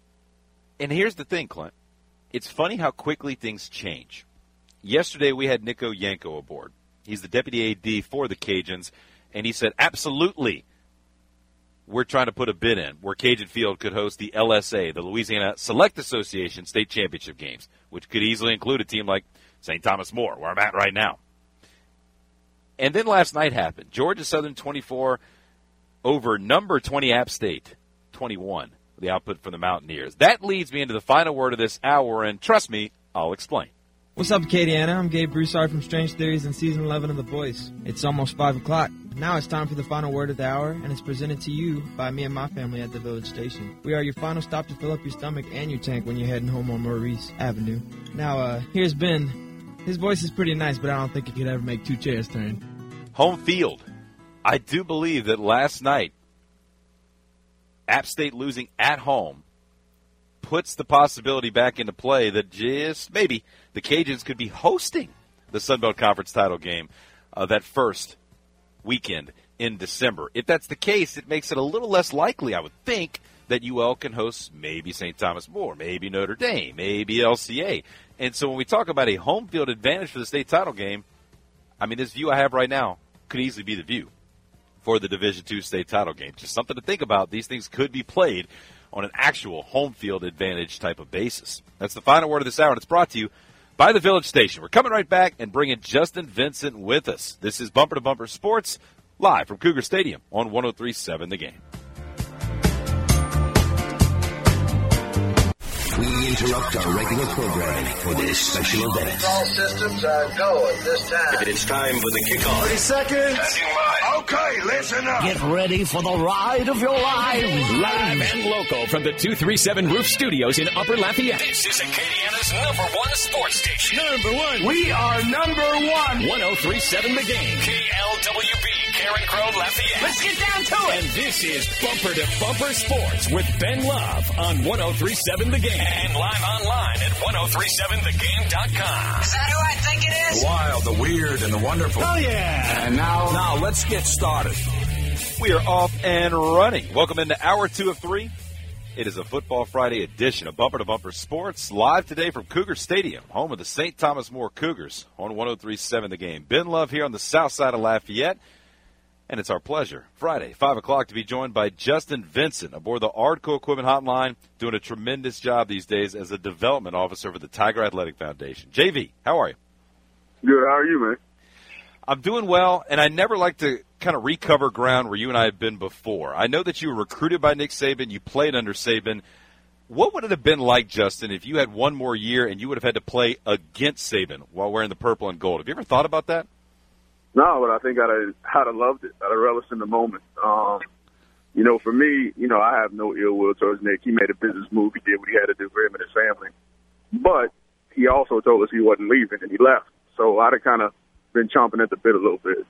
And here's the thing, Clint. It's funny how quickly things change. Yesterday we had Nico Yanko aboard. He's the deputy A D for the Cajuns, and he said, absolutely, we're trying to put a bid in where Cajun Field could host the L S A, the Louisiana Select Association State Championship games, which could easily include a team like Saint Thomas More, where I'm at right now. And then last night happened. Georgia Southern twenty-four over number twenty App State twenty-one, the output from the Mountaineers. That leads me into the final word of this hour, and trust me, I'll explain. What's up, Acadiana? I'm Gabe Broussard from Strange Theories in Season eleven of The Voice. It's almost five o'clock. Now it's time for the final word of the hour, and it's presented to you by me and my family at the Village Station. We are your final stop to fill up your stomach and your tank when you're heading home on Maurice Avenue. Now, uh, here's Ben. His voice is pretty nice, but I don't think he could ever make two chairs turn. Home field. I do believe that last night, App State losing at home puts the possibility back into play that just maybe the Cajuns could be hosting the Sun Belt Conference title game uh, that first weekend in December. If that's the case, it makes it a little less likely, I would think, that U L can host maybe Saint Thomas More, maybe Notre Dame, maybe L C A. And so when we talk about a home field advantage for the state title game, I mean, this view I have right now could easily be the view for the Division two state title game. Just something to think about. These things could be played on an actual home field advantage type of basis. That's the final word of this hour, and it's brought to you by the Village Station. We're coming right back and bringing Justin Vincent with us. This is Bumper to Bumper Sports, live from Cougar Stadium on one oh three point seven The Game. We interrupt our regular programming for this special event. All systems are go at this time. It's time for the kickoff. thirty seconds. Okay, listen up. Get ready for the ride of your lives. Live and local from the two thirty-seven Roof Studios in Upper Lafayette. This is Acadiana's number one sports station. Number one. We are number one. one oh three point seven The Game. K L W B, Karen Crow, Lafayette. Let's get down to it. And this is Bumper to Bumper Sports with Ben Love on one oh three point seven The Game. And live online at ten thirty-seven the game dot com. Is that who I think it is? The wild, the weird, and the wonderful. Oh, yeah. And now, now let's get started. We are off and running. Welcome into hour two of three. It is a Football Friday edition of Bumper to Bumper Sports, live today from Cougar Stadium, home of the Saint Thomas More Cougars on one oh three point seven The Game. Ben Love here on the south side of Lafayette. And it's our pleasure, Friday, five o'clock, to be joined by Justin Vincent aboard the Ardco Equipment Hotline, doing a tremendous job these days as a development officer for the Tiger Athletic Foundation. J V, how are you? Good. How are you, man? I'm doing well, and I never like to kind of recover ground where you and I have been before. I know that you were recruited by Nick Saban. You played under Saban. What would it have been like, Justin, if you had one more year and you would have had to play against Saban while wearing the purple and gold? Have you ever thought about that? No, but I think I'd have, I'd have loved it. I'd have relished in the moment. Um, you know, for me, you know, I have no ill will towards Nick. He made a business move. He did what he had to do for him and his family. But he also told us he wasn't leaving, and he left. So I'd have kind of been chomping at the bit a little bit.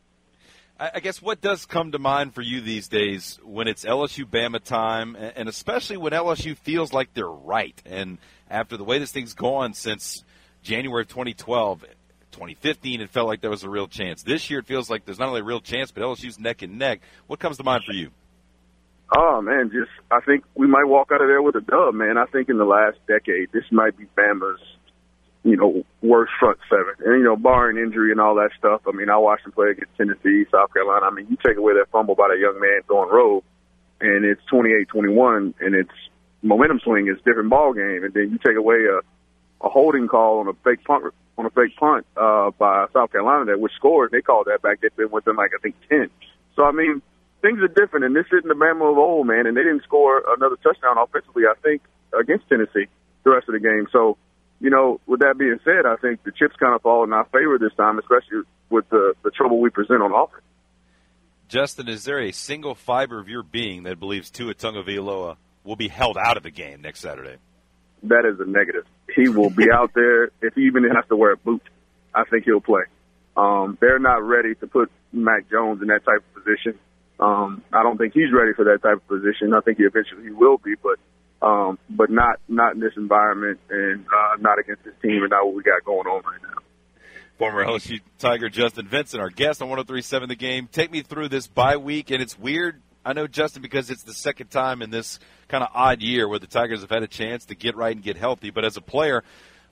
I guess what does come to mind for you these days when it's L S U Bama time, and especially when L S U feels like they're right? And after the way this thing's gone since January of twenty twelve, twenty fifteen, it felt like there was a real chance. This year it feels like there's not only a real chance, but L S U's neck and neck. What comes to mind for you? Oh, man, just I think we might walk out of there with a dub, man. I think in the last decade, this might be Bama's, you know, worst front seven. And, you know, barring injury and all that stuff, I mean, I watched him play against Tennessee, South Carolina. I mean, you take away that fumble by that young man going rogue, and it's twenty-eight twenty-one, and it's momentum swing. It's a different ball game. And then you take away a, a holding call on a fake punt on a fake punt uh, by South Carolina that was scored. They called that back. They've been within, like, I think, ten. So, I mean, things are different, and this isn't the Bama of old, man, and they didn't score another touchdown offensively, I think, against Tennessee the rest of the game. So, you know, with that being said, I think the chips kind of fall in our favor this time, especially with the, the trouble we present on offense. Justin, is there a single fiber of your being that believes Tua Tagovailoa will be held out of the game next Saturday? That is a negative. He will be out there. If he even has to wear a boot, I think he'll play. Um, they're not ready to put Mac Jones in that type of position. Um, I don't think he's ready for that type of position. I think he eventually he will be, but um, but not not in this environment and uh, not against this team and not what we got going on right now. Former L S U Tiger Justin Vincent, our guest on one oh three point seven The Game. Take me through this bye week, and it's weird, I know, Justin, because it's the second time in this kind of odd year where the Tigers have had a chance to get right and get healthy. But as a player,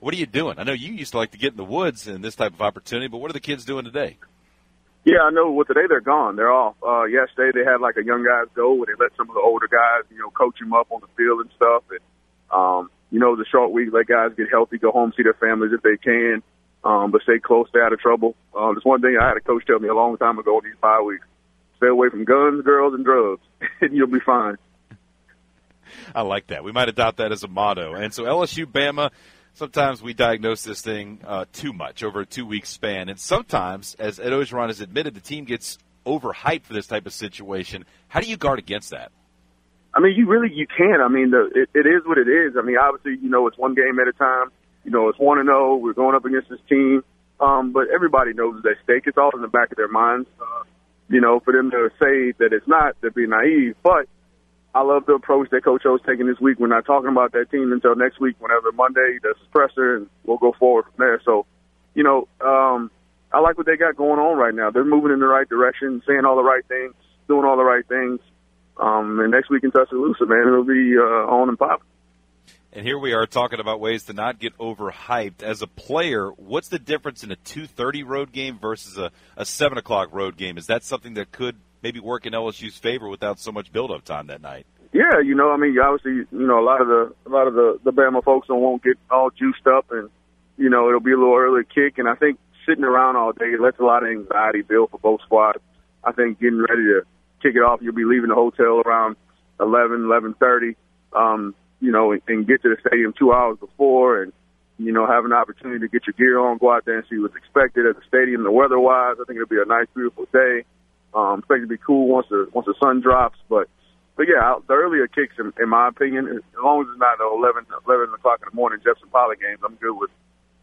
What are you doing? I know you used to like to get in the woods in this type of opportunity, but what are the kids doing today? Yeah, I know. Well, today they're gone. They're off. Uh, yesterday they had like a young guys go where they let some of the older guys, you know, coach them up on the field and stuff. And, um, you know, the short week, let guys get healthy, go home, see their families if they can, um, but stay close, stay out of trouble. Uh, there's one thing I had a coach tell me a long time ago in these five weeks. Stay away from guns, girls, and drugs, and you'll be fine. I like that. We might adopt that as a motto. And so L S U, Bama, sometimes we diagnose this thing uh, too much over a two-week span. And sometimes, as Ed Orgeron has admitted, the team gets overhyped for this type of situation. How do you guard against that? I mean, you really, you can. I mean, the, it, it is what it is. I mean, obviously, you know, it's one game at a time. You know, it's one and oh. We're going up against this team. Um, but everybody knows it's at stake. It's all in the back of their minds. Uh, you know, for them to say that it's not, they're being naive. But I love the approach that Coach O's taking this week. We're not talking about that team until next week, whenever Monday he does his presser, and we'll go forward from there. So, you know, um, I like what they got going on right now. They're moving in the right direction, saying all the right things, doing all the right things. Um, and next week in Tuscaloosa, man, it'll be uh, on and popping. And here we are talking about ways to not get overhyped. As a player, what's the difference in a two thirty road game versus a, a seven o'clock road game? Is that something that could maybe work in L S U's favor without so much build-up time that night? Yeah, you know, I mean, obviously, you know, a lot of the a lot of the, the Bama folks won't get all juiced up, and, you know, it'll be a little early kick. And I think sitting around all day lets a lot of anxiety build for both squads. I think getting ready to kick it off, you'll be leaving the hotel around eleven, eleven thirty, um, you know, and, and get to the stadium two hours before and, you know, have an opportunity to get your gear on, go out there and see what's expected at the stadium. The weather-wise, I think it'll be a nice, beautiful day. Um, expect it to be cool once the once the sun drops. But, but yeah, the earlier kicks, in, in my opinion, as long as it's not the eleven, eleven o'clock in the morning Jefferson Pilot games, I'm good with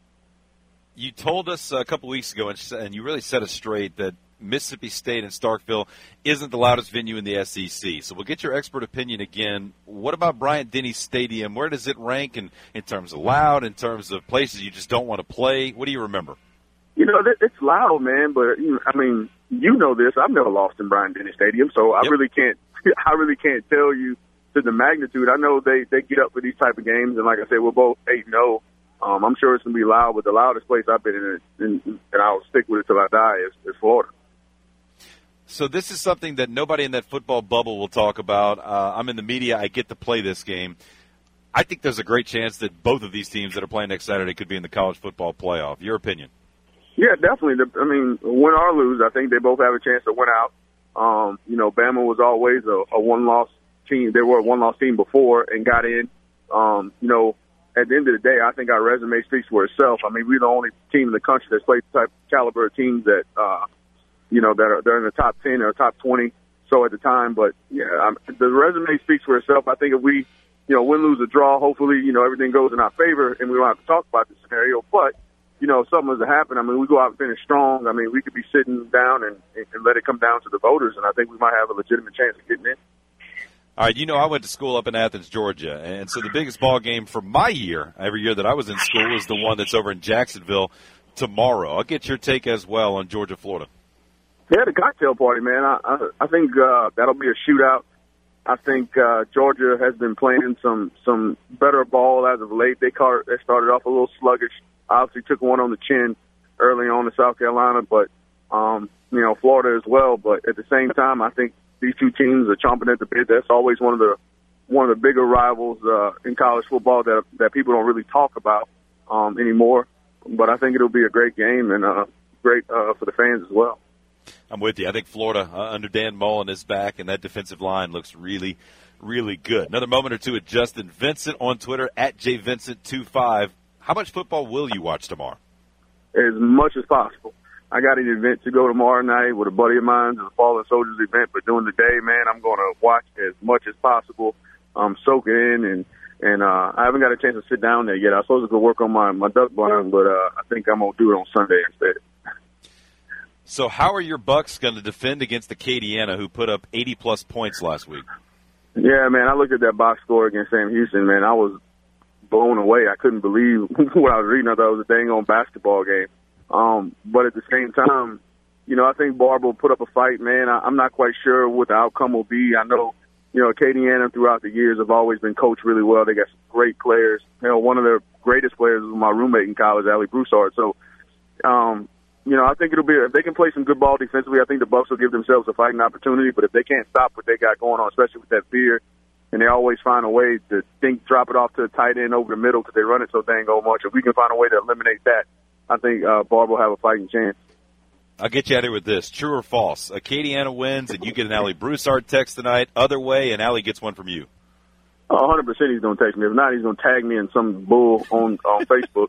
it. You told us a couple weeks ago, and, and you really set us straight, that Mississippi State and Starkville isn't the loudest venue in the S E C. So we'll get your expert opinion again. What about Bryant-Denny Stadium? Where does it rank in, in terms of loud, in terms of places you just don't want to play? What do you remember? You know, it's loud, man, but, you know, I mean, you know this. I've never lost in Bryant-Denny Stadium, so I yep. really can't I really can't tell you to the magnitude. I know they, they get up for these type of games, and like I said, we're both eight and oh. Um, I'm sure it's going to be loud, but the loudest place I've been in, and, and I'll stick with it till I die, is, is Florida. So this is something that nobody in that football bubble will talk about. Uh, I'm in the media. I get to play this game. I think there's a great chance that both of these teams that are playing next Saturday could be in the college football playoff. Your opinion? Yeah, definitely. I mean, win or lose, I think they both have a chance to win out. Um, you know, Bama was always a, a one-loss team. They were a one-loss team before and got in. Um, you know, at the end of the day, I think our resume speaks for itself. I mean, we're the only team in the country that's played the type of caliber of teams that, uh, you know, that are they're in the top ten or top twenty. So at the time, but yeah, I'm, the resume speaks for itself. I think if we, you know, win, lose, or draw, hopefully, you know, everything goes in our favor and we don't have to talk about the scenario. But you know, if something was to happen, I mean, we go out and finish strong. I mean, we could be sitting down and, and let it come down to the voters, and I think we might have a legitimate chance of getting in. All right, you know, I went to school up in Athens, Georgia, and so the biggest ball game for my year, every year that I was in school, is the one that's over in Jacksonville tomorrow. I'll get your take as well on Georgia, Florida. Yeah, the cocktail party, man. I I, I think uh, that'll be a shootout. I think uh, Georgia has been playing some some better ball as of late. They caught, they started off a little sluggish. Obviously took one on the chin early on in South Carolina, but um, you know, Florida as well. But at the same time, I think these two teams are chomping at the bit. That's always one of the one of the bigger rivals uh, in college football that that people don't really talk about um, anymore. But I think it'll be a great game and uh, great uh, for the fans as well. I'm with you. I think Florida, uh, under Dan Mullen, is back, and that defensive line looks really, really good. Another moment or two with Justin Vincent on Twitter, at J Vincent twenty-five. How much football will you watch tomorrow? As much as possible. I got an event to go tomorrow night with a buddy of mine. It's a Fallen Soldiers event, but during the day, man, I'm going to watch as much as possible, um, soak it in, and and uh, I haven't got a chance to sit down there yet. I was supposed to go work on my, my duck blind, but uh, I think I'm going to do it on Sunday instead. So how are your Bucks going to defend against the Acadiana, who put up eighty-plus points last week? Yeah, man, I looked at that box score against Sam Houston, man. I was blown away. I couldn't believe what I was reading. I thought it was a dang on basketball game. Um, but at the same time, you know, I think Barber will put up a fight, man. I, I'm not quite sure what the outcome will be. I know, you know, Acadiana throughout the years have always been coached really well. They got some great players. You know, one of their greatest players was my roommate in college, Allie Broussard. So, um, you know, I think it'll be, if they can play some good ball defensively, I think the Bucs will give themselves a fighting opportunity. But if they can't stop what they got going on, especially with that fear, and they always find a way to think, drop it off to the tight end over the middle because they run it so dang old much. If we can find a way to eliminate that, I think uh, Barb will have a fighting chance. I'll get you out of here with this. True or false? Acadiana wins, and you get an Allie Broussard text tonight. Other way, and Allie gets one from you. Oh, one hundred percent he's going to text me. If not, he's going to tag me in some bull on, on Facebook.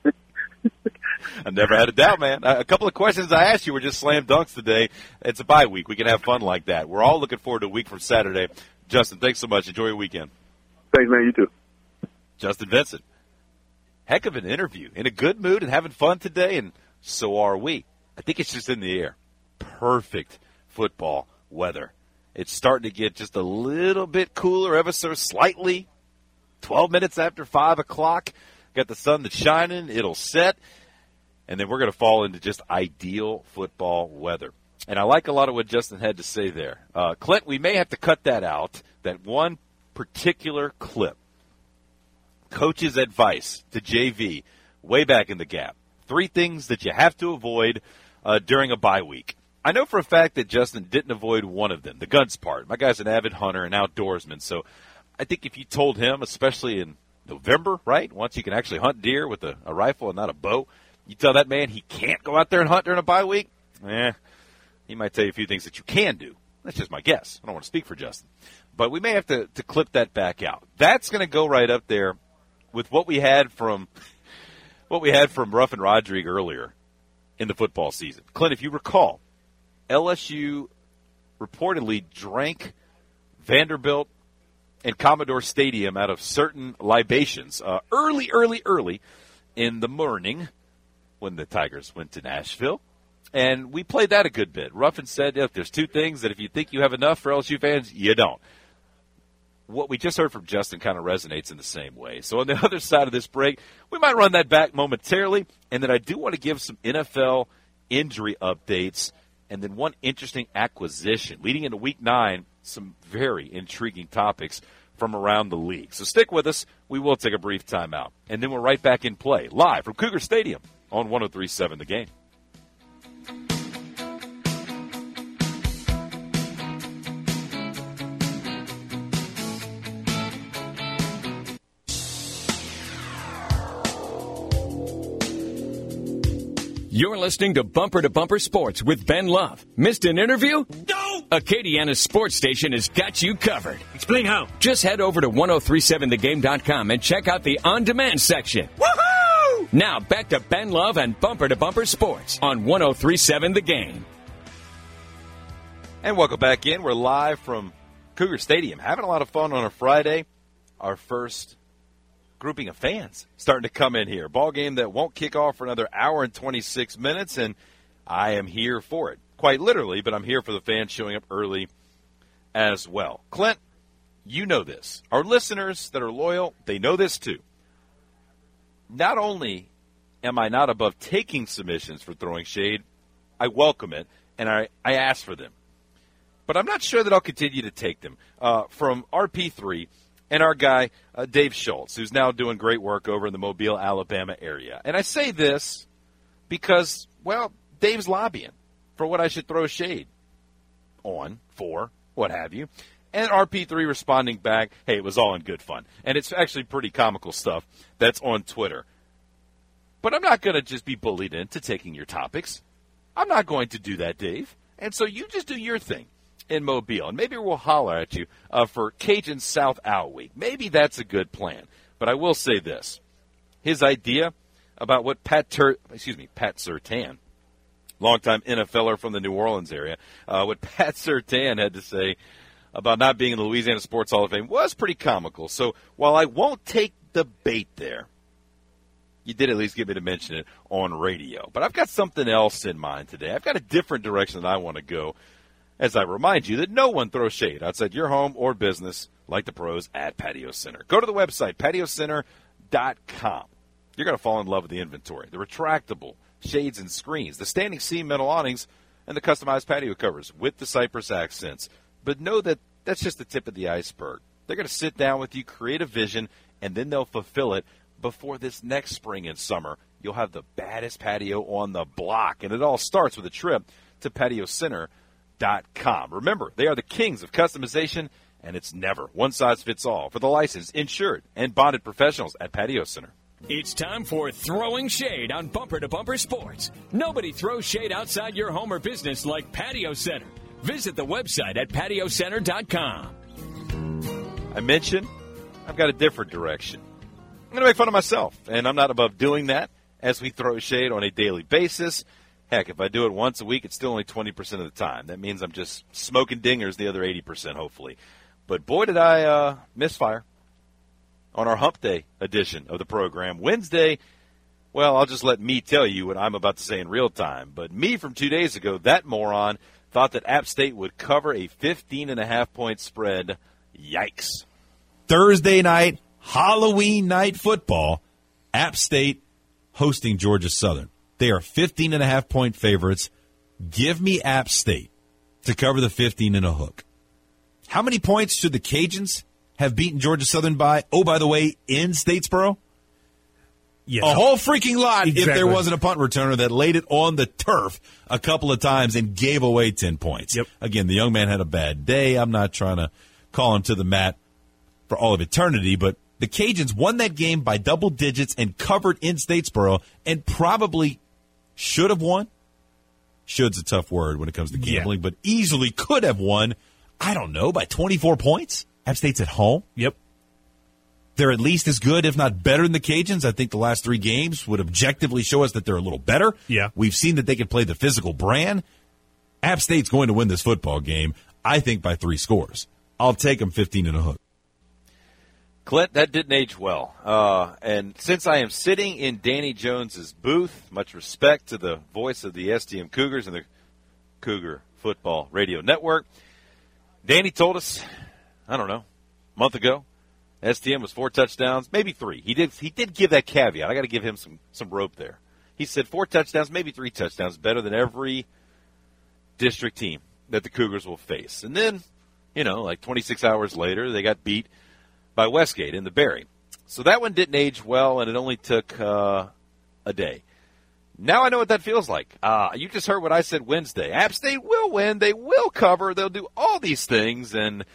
I never had a doubt, man. A couple of questions I asked you were just slam dunks today. It's a bye week. We can have fun like that. We're all looking forward to a week from Saturday. Justin, thanks so much. Enjoy your weekend. Thanks, man. You too. Justin Vincent. Heck of an interview. In a good mood and having fun today, and so are we. I think it's just in the air. Perfect football weather. It's starting to get just a little bit cooler, ever so slightly. twelve minutes after five o'clock. Got the sun that's shining. It'll set. And then we're going to fall into just ideal football weather. And I like a lot of what Justin had to say there. Uh, Clint, we may have to cut that out, that one particular clip. Coach's advice to J V way back in the gap. Three things that you have to avoid uh, during a bye week. I know for a fact that Justin didn't avoid one of them, the guns part. My guy's an avid hunter and outdoorsman, so I think if you told him, especially in November, right, once you can actually hunt deer with a, a rifle and not a bow, you tell that man he can't go out there and hunt during a bye week, eh, he might tell you a few things that you can do. That's just my guess. I don't want to speak for Justin. But we may have to, to clip that back out. That's going to go right up there with what we had from what we had from Ruffin Rodrigue earlier in the football season. Clint, if you recall, L S U reportedly drank Vanderbilt and Commodore Stadium out of certain libations uh, early, early, early in the morning when the Tigers went to Nashville. And we played that a good bit. Ruffin said, if there's two things that if you think you have enough for L S U fans, you don't. What we just heard from Justin kind of resonates in the same way. So on the other side of this break, we might run that back momentarily. And then I do want to give some N F L injury updates and then one interesting acquisition. Leading into week nine, some very intriguing topics from around the league. So stick with us. We will take a brief timeout. And then we're right back in play, live from Cougar Stadium on one oh three point seven The Game. You're listening to Bumper to Bumper Sports with Ben Love. Missed an interview? No! Acadiana's sports station has got you covered. Explain how. Just head over to ten thirty-seven the game dot com and check out the on-demand section. Woohoo! Now back to Ben Love and Bumper to Bumper Sports on ten thirty-seven The Game. And welcome back in. We're live from Cougar Stadium. Having a lot of fun on a Friday. Our first grouping of fans starting to come in here. Ball game that won't kick off for another hour and twenty-six minutes, and I am here for it. Quite literally, but I'm here for the fans showing up early as well. Clint, you know this. Our listeners that are loyal, they know this too. Not only am I not above taking submissions for throwing shade, I welcome it, and I, I ask for them. But I'm not sure that I'll continue to take them. Uh, from R P three, and our guy, uh, Dave Schultz, who's now doing great work over in the Mobile, Alabama area. And I say this because, well, Dave's lobbying for what I should throw shade on, for, what have you. And R P three responding back, hey, it was all in good fun. And it's actually pretty comical stuff that's on Twitter. But I'm not going to just be bullied into taking your topics. I'm not going to do that, Dave. And so you just do your thing in Mobile, and maybe we'll holler at you uh, for Cajun South Owl Week. Maybe that's a good plan. But I will say this. His idea about what Pat Tur- excuse me, Pat Surtain, longtime N F L er from the New Orleans area, uh, what Pat Surtain had to say about not being in the Louisiana Sports Hall of Fame was pretty comical. So while I won't take the bait there, you did at least get me to mention it on radio. But I've got something else in mind today. I've got a different direction that I want to go, as I remind you that no one throws shade outside your home or business like the pros at Patio Center. Go to the website, patio center dot com. You're going to fall in love with the inventory, the retractable shades and screens, the standing seam metal awnings, and the customized patio covers with the cypress accents. But know that that's just the tip of the iceberg. They're going to sit down with you, create a vision, and then they'll fulfill it before this next spring and summer, you'll have the baddest patio on the block. And it all starts with a trip to patio center dot com. Remember, they are the kings of customization, and it's never one size fits all for the licensed, insured, and bonded professionals at Patio Center. It's time for Throwing Shade on Bumper to Bumper Sports. Nobody throws shade outside your home or business like Patio Center. Visit the website at patio center dot com. I mentioned I've got a different direction. I'm going to make fun of myself, and I'm not above doing that as we throw shade on a daily basis. Heck, if I do it once a week, it's still only twenty percent of the time. That means I'm just smoking dingers the other eighty percent, hopefully. But boy, did I uh, misfire on our Hump Day edition of the program. Wednesday, well, I'll just let me tell you what I'm about to say in real time. But me from two days ago, that moron, thought that App State would cover a fifteen and a half point spread. Yikes. Thursday night, Halloween night football, App State hosting Georgia Southern. They are fifteen and a half point favorites. Give me App State to cover the fifteen and a hook. How many points should the Cajuns have beaten Georgia Southern by? Oh, by the way, in Statesboro? Yes. A whole freaking lot Exactly. if there wasn't a punt returner that laid it on the turf a couple of times and gave away ten points. Yep. Again, the young man had a bad day. I'm not trying to call him to the mat for all of eternity, but the Cajuns won that game by double digits and covered in Statesboro and probably should have won. Should's a tough word when it comes to gambling, yeah. but easily could have won, I don't know, by twenty-four points. App State's at home. Yep. They're at least as good, if not better than the Cajuns. I think the last three games would objectively show us that they're a little better. Yeah. We've seen that they can play the physical brand. App State's going to win this football game, I think, by three scores. I'll take them fifteen and a hook. Clint, that didn't age well. Uh, and since I am sitting in Danny Jones's booth, much respect to the voice of the S T M Cougars and the Cougar Football Radio Network, Danny told us, I don't know, a month ago, S T M was four touchdowns, maybe three. He did he did give that caveat. I got to give him some, some rope there. He said four touchdowns, maybe three touchdowns, better than every district team that the Cougars will face. And then, you know, like twenty-six hours later, they got beat by Westgate in the Berry. So that one didn't age well, and it only took uh, a day. Now I know what that feels like. Uh, you just heard what I said Wednesday. App State will win. They will cover. They'll do all these things. And,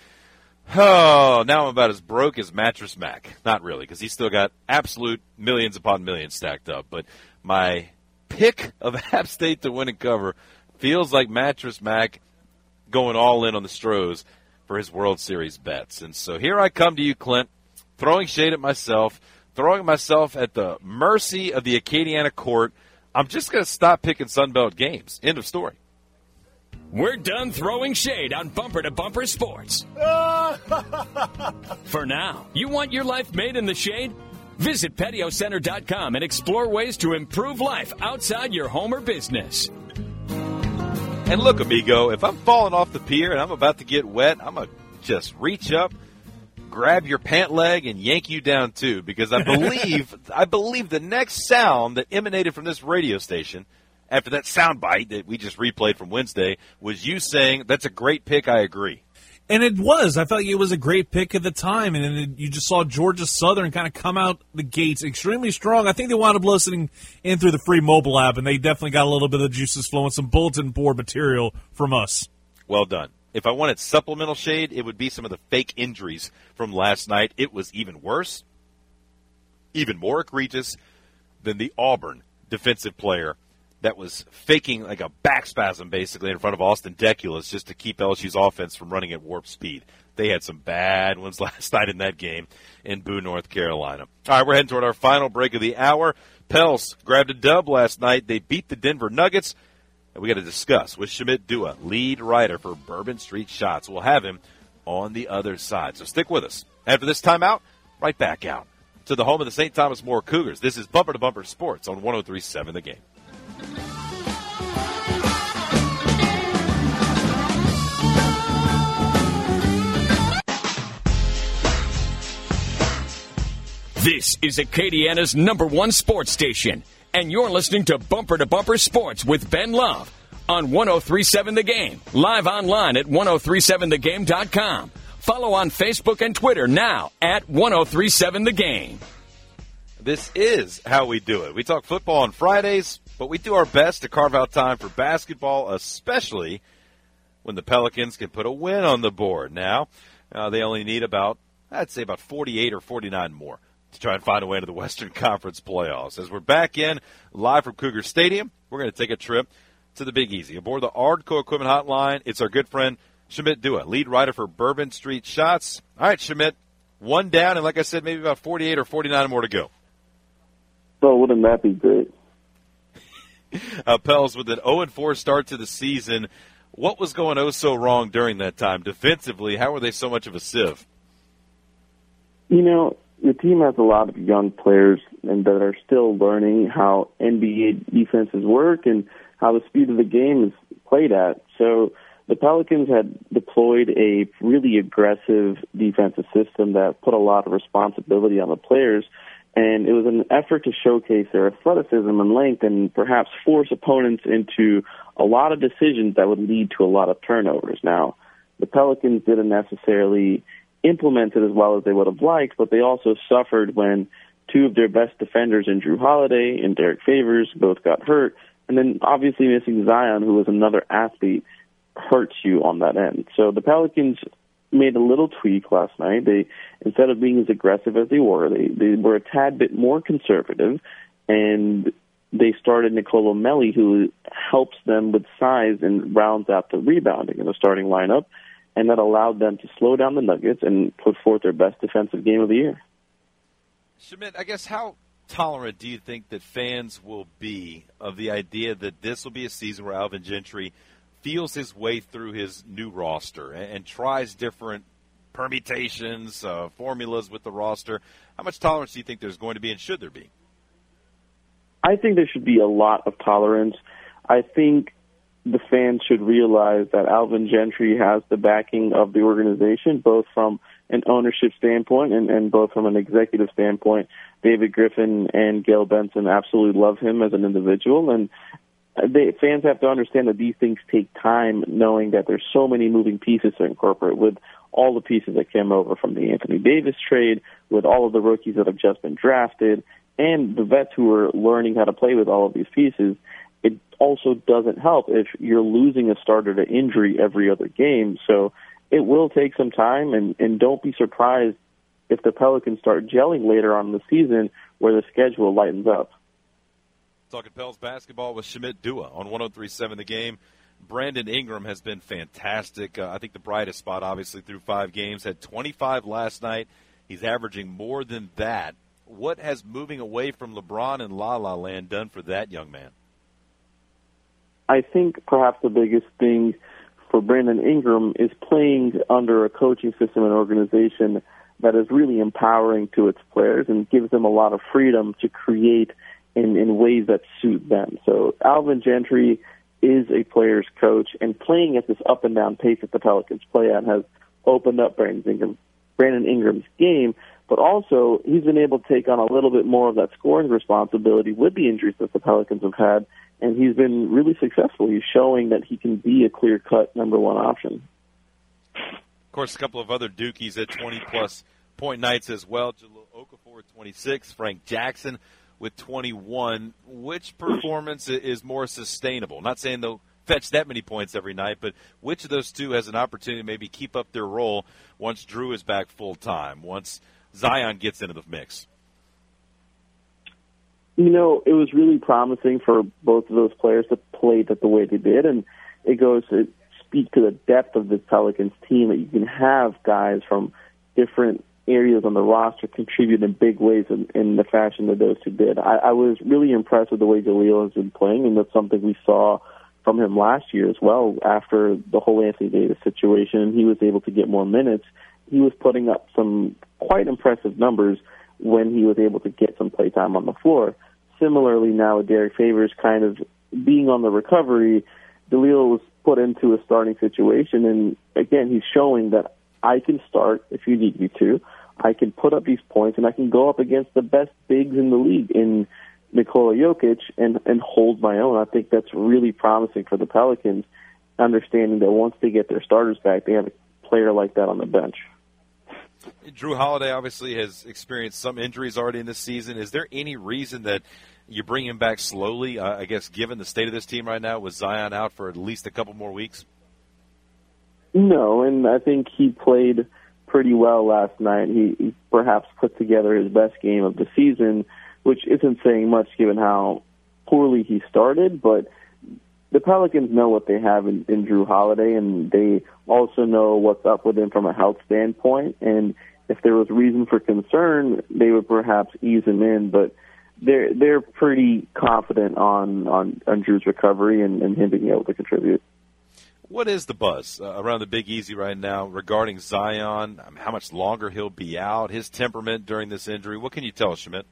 oh, now I'm about as broke as Mattress Mac. Not really, because he's still got absolute millions upon millions stacked up. But my pick of App State to win and cover feels like Mattress Mac going all in on the Stros for his World Series bets. And so here I come to you, Clint, throwing shade at myself, throwing myself at the mercy of the Acadiana court. I'm just going to stop picking Sunbelt games. End of story. We're done throwing shade on Bumper to Bumper Sports. For now, you want your life made in the shade? Visit patio center dot com and explore ways to improve life outside your home or business. And look, amigo, if I'm falling off the pier and I'm about to get wet, I'm going to just reach up, grab your pant leg, and yank you down, too, because I believe I believe the next sound that emanated from this radio station after that sound bite that we just replayed from Wednesday was you saying, that's a great pick, I agree. And it was. I felt like it was a great pick at the time, and then you just saw Georgia Southern kind of come out the gates extremely strong. I think they wound up listening in through the free mobile app, and they definitely got a little bit of juices flowing, some bulletin board material from us. Well done. If I wanted supplemental shade, it would be some of the fake injuries from last night. It was even worse, even more egregious than the Auburn defensive player that was faking like a back spasm basically in front of Austin Deculus just to keep L S U's offense from running at warp speed. They had some bad ones last night in that game in Boone, North Carolina. All right, we're heading toward our final break of the hour. Pels grabbed a dub last night. They beat the Denver Nuggets. And we got to discuss with Shamit Dua, lead writer for Bourbon Street Shots. We'll have him on the other side. So stick with us. After this timeout, right back out to the home of the Saint Thomas More Cougars. This is Bumper to Bumper Sports on one oh three point seven The Game. This is Acadiana's number one sports station, and you're listening to Bumper to Bumper Sports with Ben Love on one oh three point seven The Game, live online at ten thirty-seven the game dot com. Follow on Facebook and Twitter now at ten thirty-seven The Game. This is how we do it. We talk football on Fridays, but we do our best to carve out time for basketball, especially when the Pelicans can put a win on the board. Now, uh, they only need about, I'd say about forty-eight or forty-nine more to try and find a way to the Western Conference playoffs. As we're back in, live from Cougar Stadium, we're going to take a trip to the Big Easy. Aboard the Ardco Equipment Hotline, it's our good friend Shamit Dua, lead writer for Bourbon Street Shots. All right, Shamit, one down, and like I said, maybe about forty-eight or forty-nine more to go. So wouldn't that be great? uh, Pels, with an oh and four start to the season, what was going oh so wrong during that time? Defensively, how were they so much of a sieve? You know, the team has a lot of young players and that are still learning how N B A defenses work and how the speed of the game is played at. So the Pelicans had deployed a really aggressive defensive system that put a lot of responsibility on the players, and it was an effort to showcase their athleticism and length and perhaps force opponents into a lot of decisions that would lead to a lot of turnovers. Now, the Pelicans didn't necessarily implement it as well as they would have liked, but they also suffered when two of their best defenders in Drew Holiday and Derek Favors both got hurt, and then obviously missing Zion, who was another athlete, hurts you on that end. So the Pelicans made a little tweak last night. They, instead of being as aggressive as they were, they, they were a tad bit more conservative, and they started Nicolo Melli, who helps them with size and rounds out the rebounding in the starting lineup, and that allowed them to slow down the Nuggets and put forth their best defensive game of the year. Shamit, I guess how tolerant do you think that fans will be of the idea that this will be a season where Alvin Gentry feels his way through his new roster and, and tries different permutations, uh, formulas with the roster? How much tolerance do you think there's going to be, and should there be? I think there should be a lot of tolerance. I think the fans should realize that Alvin Gentry has the backing of the organization, both from an ownership standpoint and, and both from an executive standpoint. David Griffin and Gail Benson absolutely love him as an individual, and they, fans have to understand that these things take time, knowing that there's so many moving pieces to incorporate, with all the pieces that came over from the Anthony Davis trade, with all of the rookies that have just been drafted, and the vets who are learning how to play with all of these pieces. It also doesn't help if you're losing a starter to injury every other game. So it will take some time, and, and don't be surprised if the Pelicans start gelling later on in the season where the schedule lightens up. Talking Pels basketball with Shamit Dua on one oh three point seven The Game. Brandon Ingram has been fantastic. Uh, I think the brightest spot, obviously, through five games. Had twenty-five last night. He's averaging more than that. What has moving away from LeBron and La La Land done for that young man? I think perhaps the biggest thing for Brandon Ingram is playing under a coaching system and organization that is really empowering to its players and gives them a lot of freedom to create in, in ways that suit them. So Alvin Gentry is a player's coach, and playing at this up and down pace that the Pelicans play at has opened up Brandon Ingram, Brandon Ingram's game, but also he's been able to take on a little bit more of that scoring responsibility with the injuries that the Pelicans have had, and he's been really successful. He's showing that he can be a clear-cut number one option. Of course, a couple of other Dukies at twenty-plus point nights as well. Jahlil Okafor at twenty-six, Frank Jackson with twenty-one. Which performance is more sustainable? Not saying they'll fetch that many points every night, but which of those two has an opportunity to maybe keep up their role once Drew is back full-time, once Zion gets into the mix? You know, it was really promising for both of those players to play that the way they did, and it goes to speak to the depth of this Pelicans team, that you can have guys from different areas on the roster contribute in big ways in, in the fashion that those two did. I, I was really impressed with the way Jahlil has been playing, and that's something we saw from him last year as well. After the whole Anthony Davis situation, and he was able to get more minutes, he was putting up some quite impressive numbers when he was able to get some play time on the floor. Similarly, now with Derek Favors kind of being on the recovery, Jahlil was put into a starting situation, and again, he's showing that I can start if you need me to. I can put up these points, and I can go up against the best bigs in the league in Nikola Jokic and, and hold my own. I think that's really promising for the Pelicans, understanding that once they get their starters back, they have a player like that on the bench. Drew Holiday obviously has experienced some injuries already in this season. Is there any reason that you bring him back slowly, uh, I guess, given the state of this team right now with Zion out for at least a couple more weeks? No, and I think he played pretty well last night. He, he perhaps put together his best game of the season, which isn't saying much given how poorly he started, but the Pelicans know what they have in, in Drew Holiday, and they also know what's up with him from a health standpoint. And if there was reason for concern, they would perhaps ease him in. But they're they're pretty confident on on, on Drew's recovery and, and him being able to contribute. What is the buzz uh, around the Big Easy right now regarding Zion? I mean, how much longer he'll be out? His temperament during this injury? What can you tell us, Schmidt?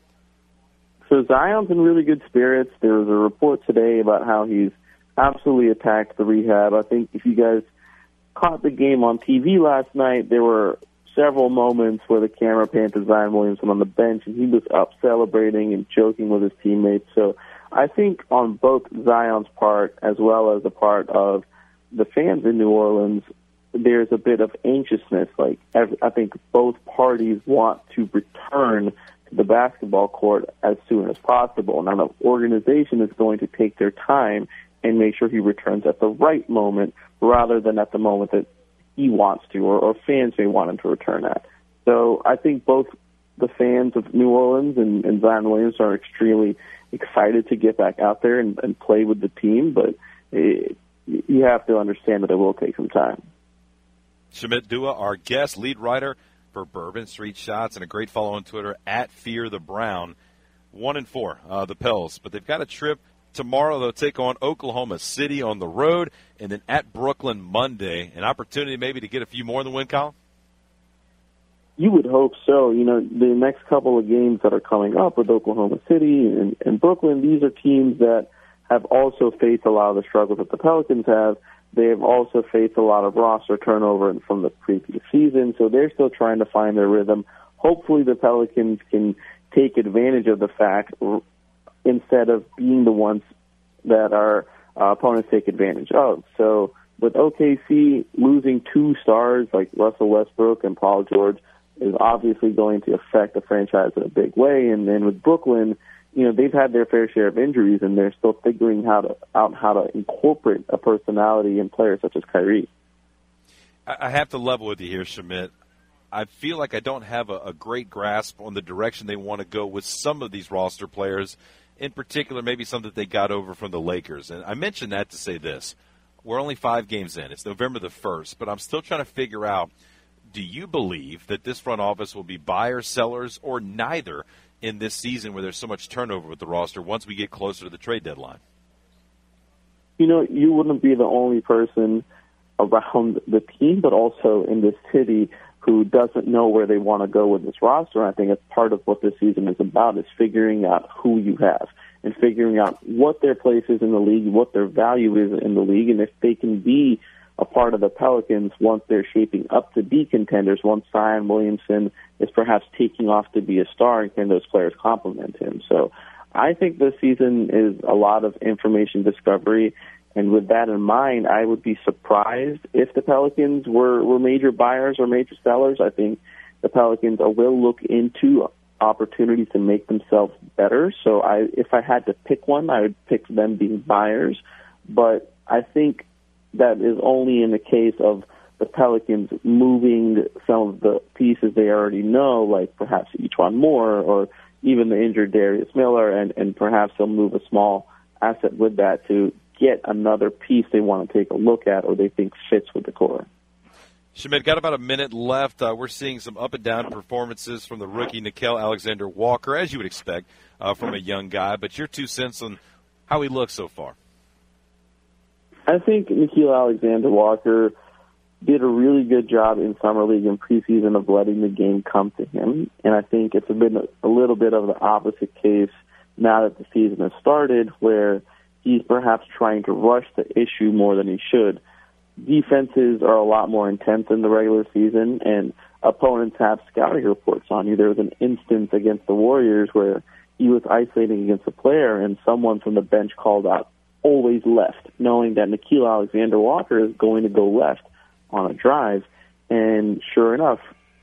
So Zion's in really good spirits. There was a report today about how he's absolutely attacked the rehab. I think if you guys caught the game on T V last night, there were several moments where the camera panned to Zion Williamson on the bench, and he was up celebrating and joking with his teammates. So I think on both Zion's part as well as the part of the fans in New Orleans, there's a bit of anxiousness. Like, I think both parties want to return to the basketball court as soon as possible. Now, the organization is going to take their time and make sure he returns at the right moment rather than at the moment that he wants to, or, or fans may want him to return at. So I think both the fans of New Orleans and, and Zion Williams are extremely excited to get back out there and, and play with the team, but it, you have to understand that it will take some time. Shamit Dua, our guest, lead writer for Bourbon Street Shots, and a great follow on Twitter, at Fear the Brown. One and four, uh, the Pels. But they've got a trip tomorrow. They'll take on Oklahoma City on the road, and then at Brooklyn Monday. An opportunity maybe to get a few more in the win column? You would hope so. You know, the next couple of games that are coming up with Oklahoma City and, and Brooklyn, these are teams that have also faced a lot of the struggles that the Pelicans have. They have also faced a lot of roster turnover from the previous season, so they're still trying to find their rhythm. Hopefully the Pelicans can take advantage of the fact instead of being the ones that our uh, opponents take advantage of. So with O K C losing two stars like Russell Westbrook and Paul George is obviously going to affect the franchise in a big way. And then with Brooklyn, you know, they've had their fair share of injuries, and they're still figuring how to, out how to incorporate a personality in players such as Kyrie. I have to level with you here, Shamit. I feel like I don't have a, a great grasp on the direction they want to go with some of these roster players, in particular maybe some that they got over from the Lakers. And I mention that to say this. We're only five games in. It's November the first, but I'm still trying to figure out, do you believe that this front office will be buyers, sellers, or neither in this season where there's so much turnover with the roster once we get closer to the trade deadline? You know, you wouldn't be the only person around the team, but also in this city who doesn't know where they want to go with this roster. And I think it's part of what this season is about, is figuring out who you have and figuring out what their place is in the league, what their value is in the league, and if they can be a part of the Pelicans once they're shaping up to be contenders, once Zion Williamson is perhaps taking off to be a star, and can those players complement him. So I think this season is a lot of information discovery, and with that in mind, I would be surprised if the Pelicans were, were major buyers or major sellers. I think the Pelicans will look into opportunities to make themselves better. So I, if I had to pick one, I would pick them being buyers. But I think that is only in the case of the Pelicans moving some of the pieces they already know, like perhaps E'Twaun Moore or even the injured Darius Miller, and, and perhaps they'll move a small asset with that to get another piece they want to take a look at or they think fits with the core. Shamit, got about a minute left. Uh, we're seeing some up and down performances from the rookie Nickeil Alexander-Walker, as you would expect uh, from a young guy, but your two cents on how he looks so far. I think Nickeil Alexander-Walker did a really good job in Summer League and preseason of letting the game come to him, and I think it's been a little bit of the opposite case now that the season has started, where he's perhaps trying to rush the issue more than he should. Defenses are a lot more intense in the regular season, and opponents have scouting reports on you. There was an instance against the Warriors where he was isolating against a player, and someone from the bench called out, always left, knowing that Nickeil Alexander-Walker is going to go left on a drive. And sure enough,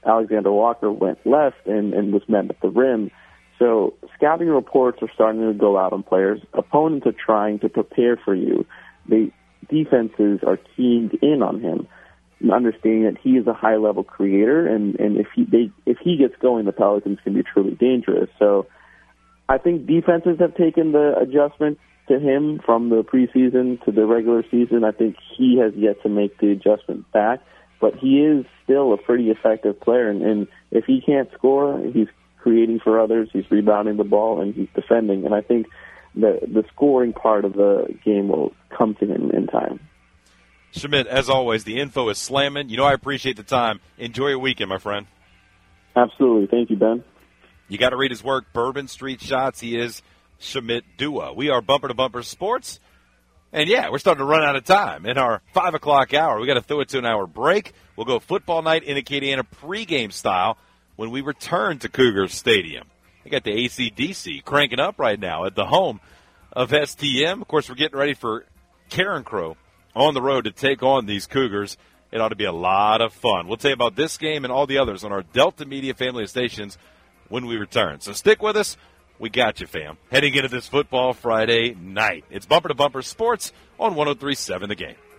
Alexander Walker went left and, and was met at the rim. So scouting reports are starting to go out on players. Opponents are trying to prepare for you. The defenses are keyed in on him, understanding that he is a high-level creator, and, and if he they, if he gets going, the Pelicans can be truly dangerous. So I think defenses have taken the adjustment to him from the preseason to the regular season. I think he has yet to make the adjustment back, but he is still a pretty effective player, and, and if he can't score, he's creating for others, he's rebounding the ball, and he's defending, and I think the the scoring part of the game will come to him in time. Schmidt, as always, the info is slamming. You know I appreciate the time. Enjoy your weekend, my friend. Absolutely. Thank you, Ben. You got to read his work, Bourbon Street Shots. He is Schmidt Dua. We are Bumper to Bumper Sports. And, yeah, we're starting to run out of time. In our five o'clock hour, we got to throw it to an hour break. We'll go football night in Acadiana pregame style when we return to Cougars Stadium. We got the A C D C cranking up right now at the home of S T M. Of course, we're getting ready for Karen Crow on the road to take on these Cougars. It ought to be a lot of fun. We'll tell you about this game and all the others on our Delta Media family of stations when we return. So stick with us. We got you, fam. Heading into this football Friday night. It's Bumper to Bumper Sports on one oh three point seven The Game.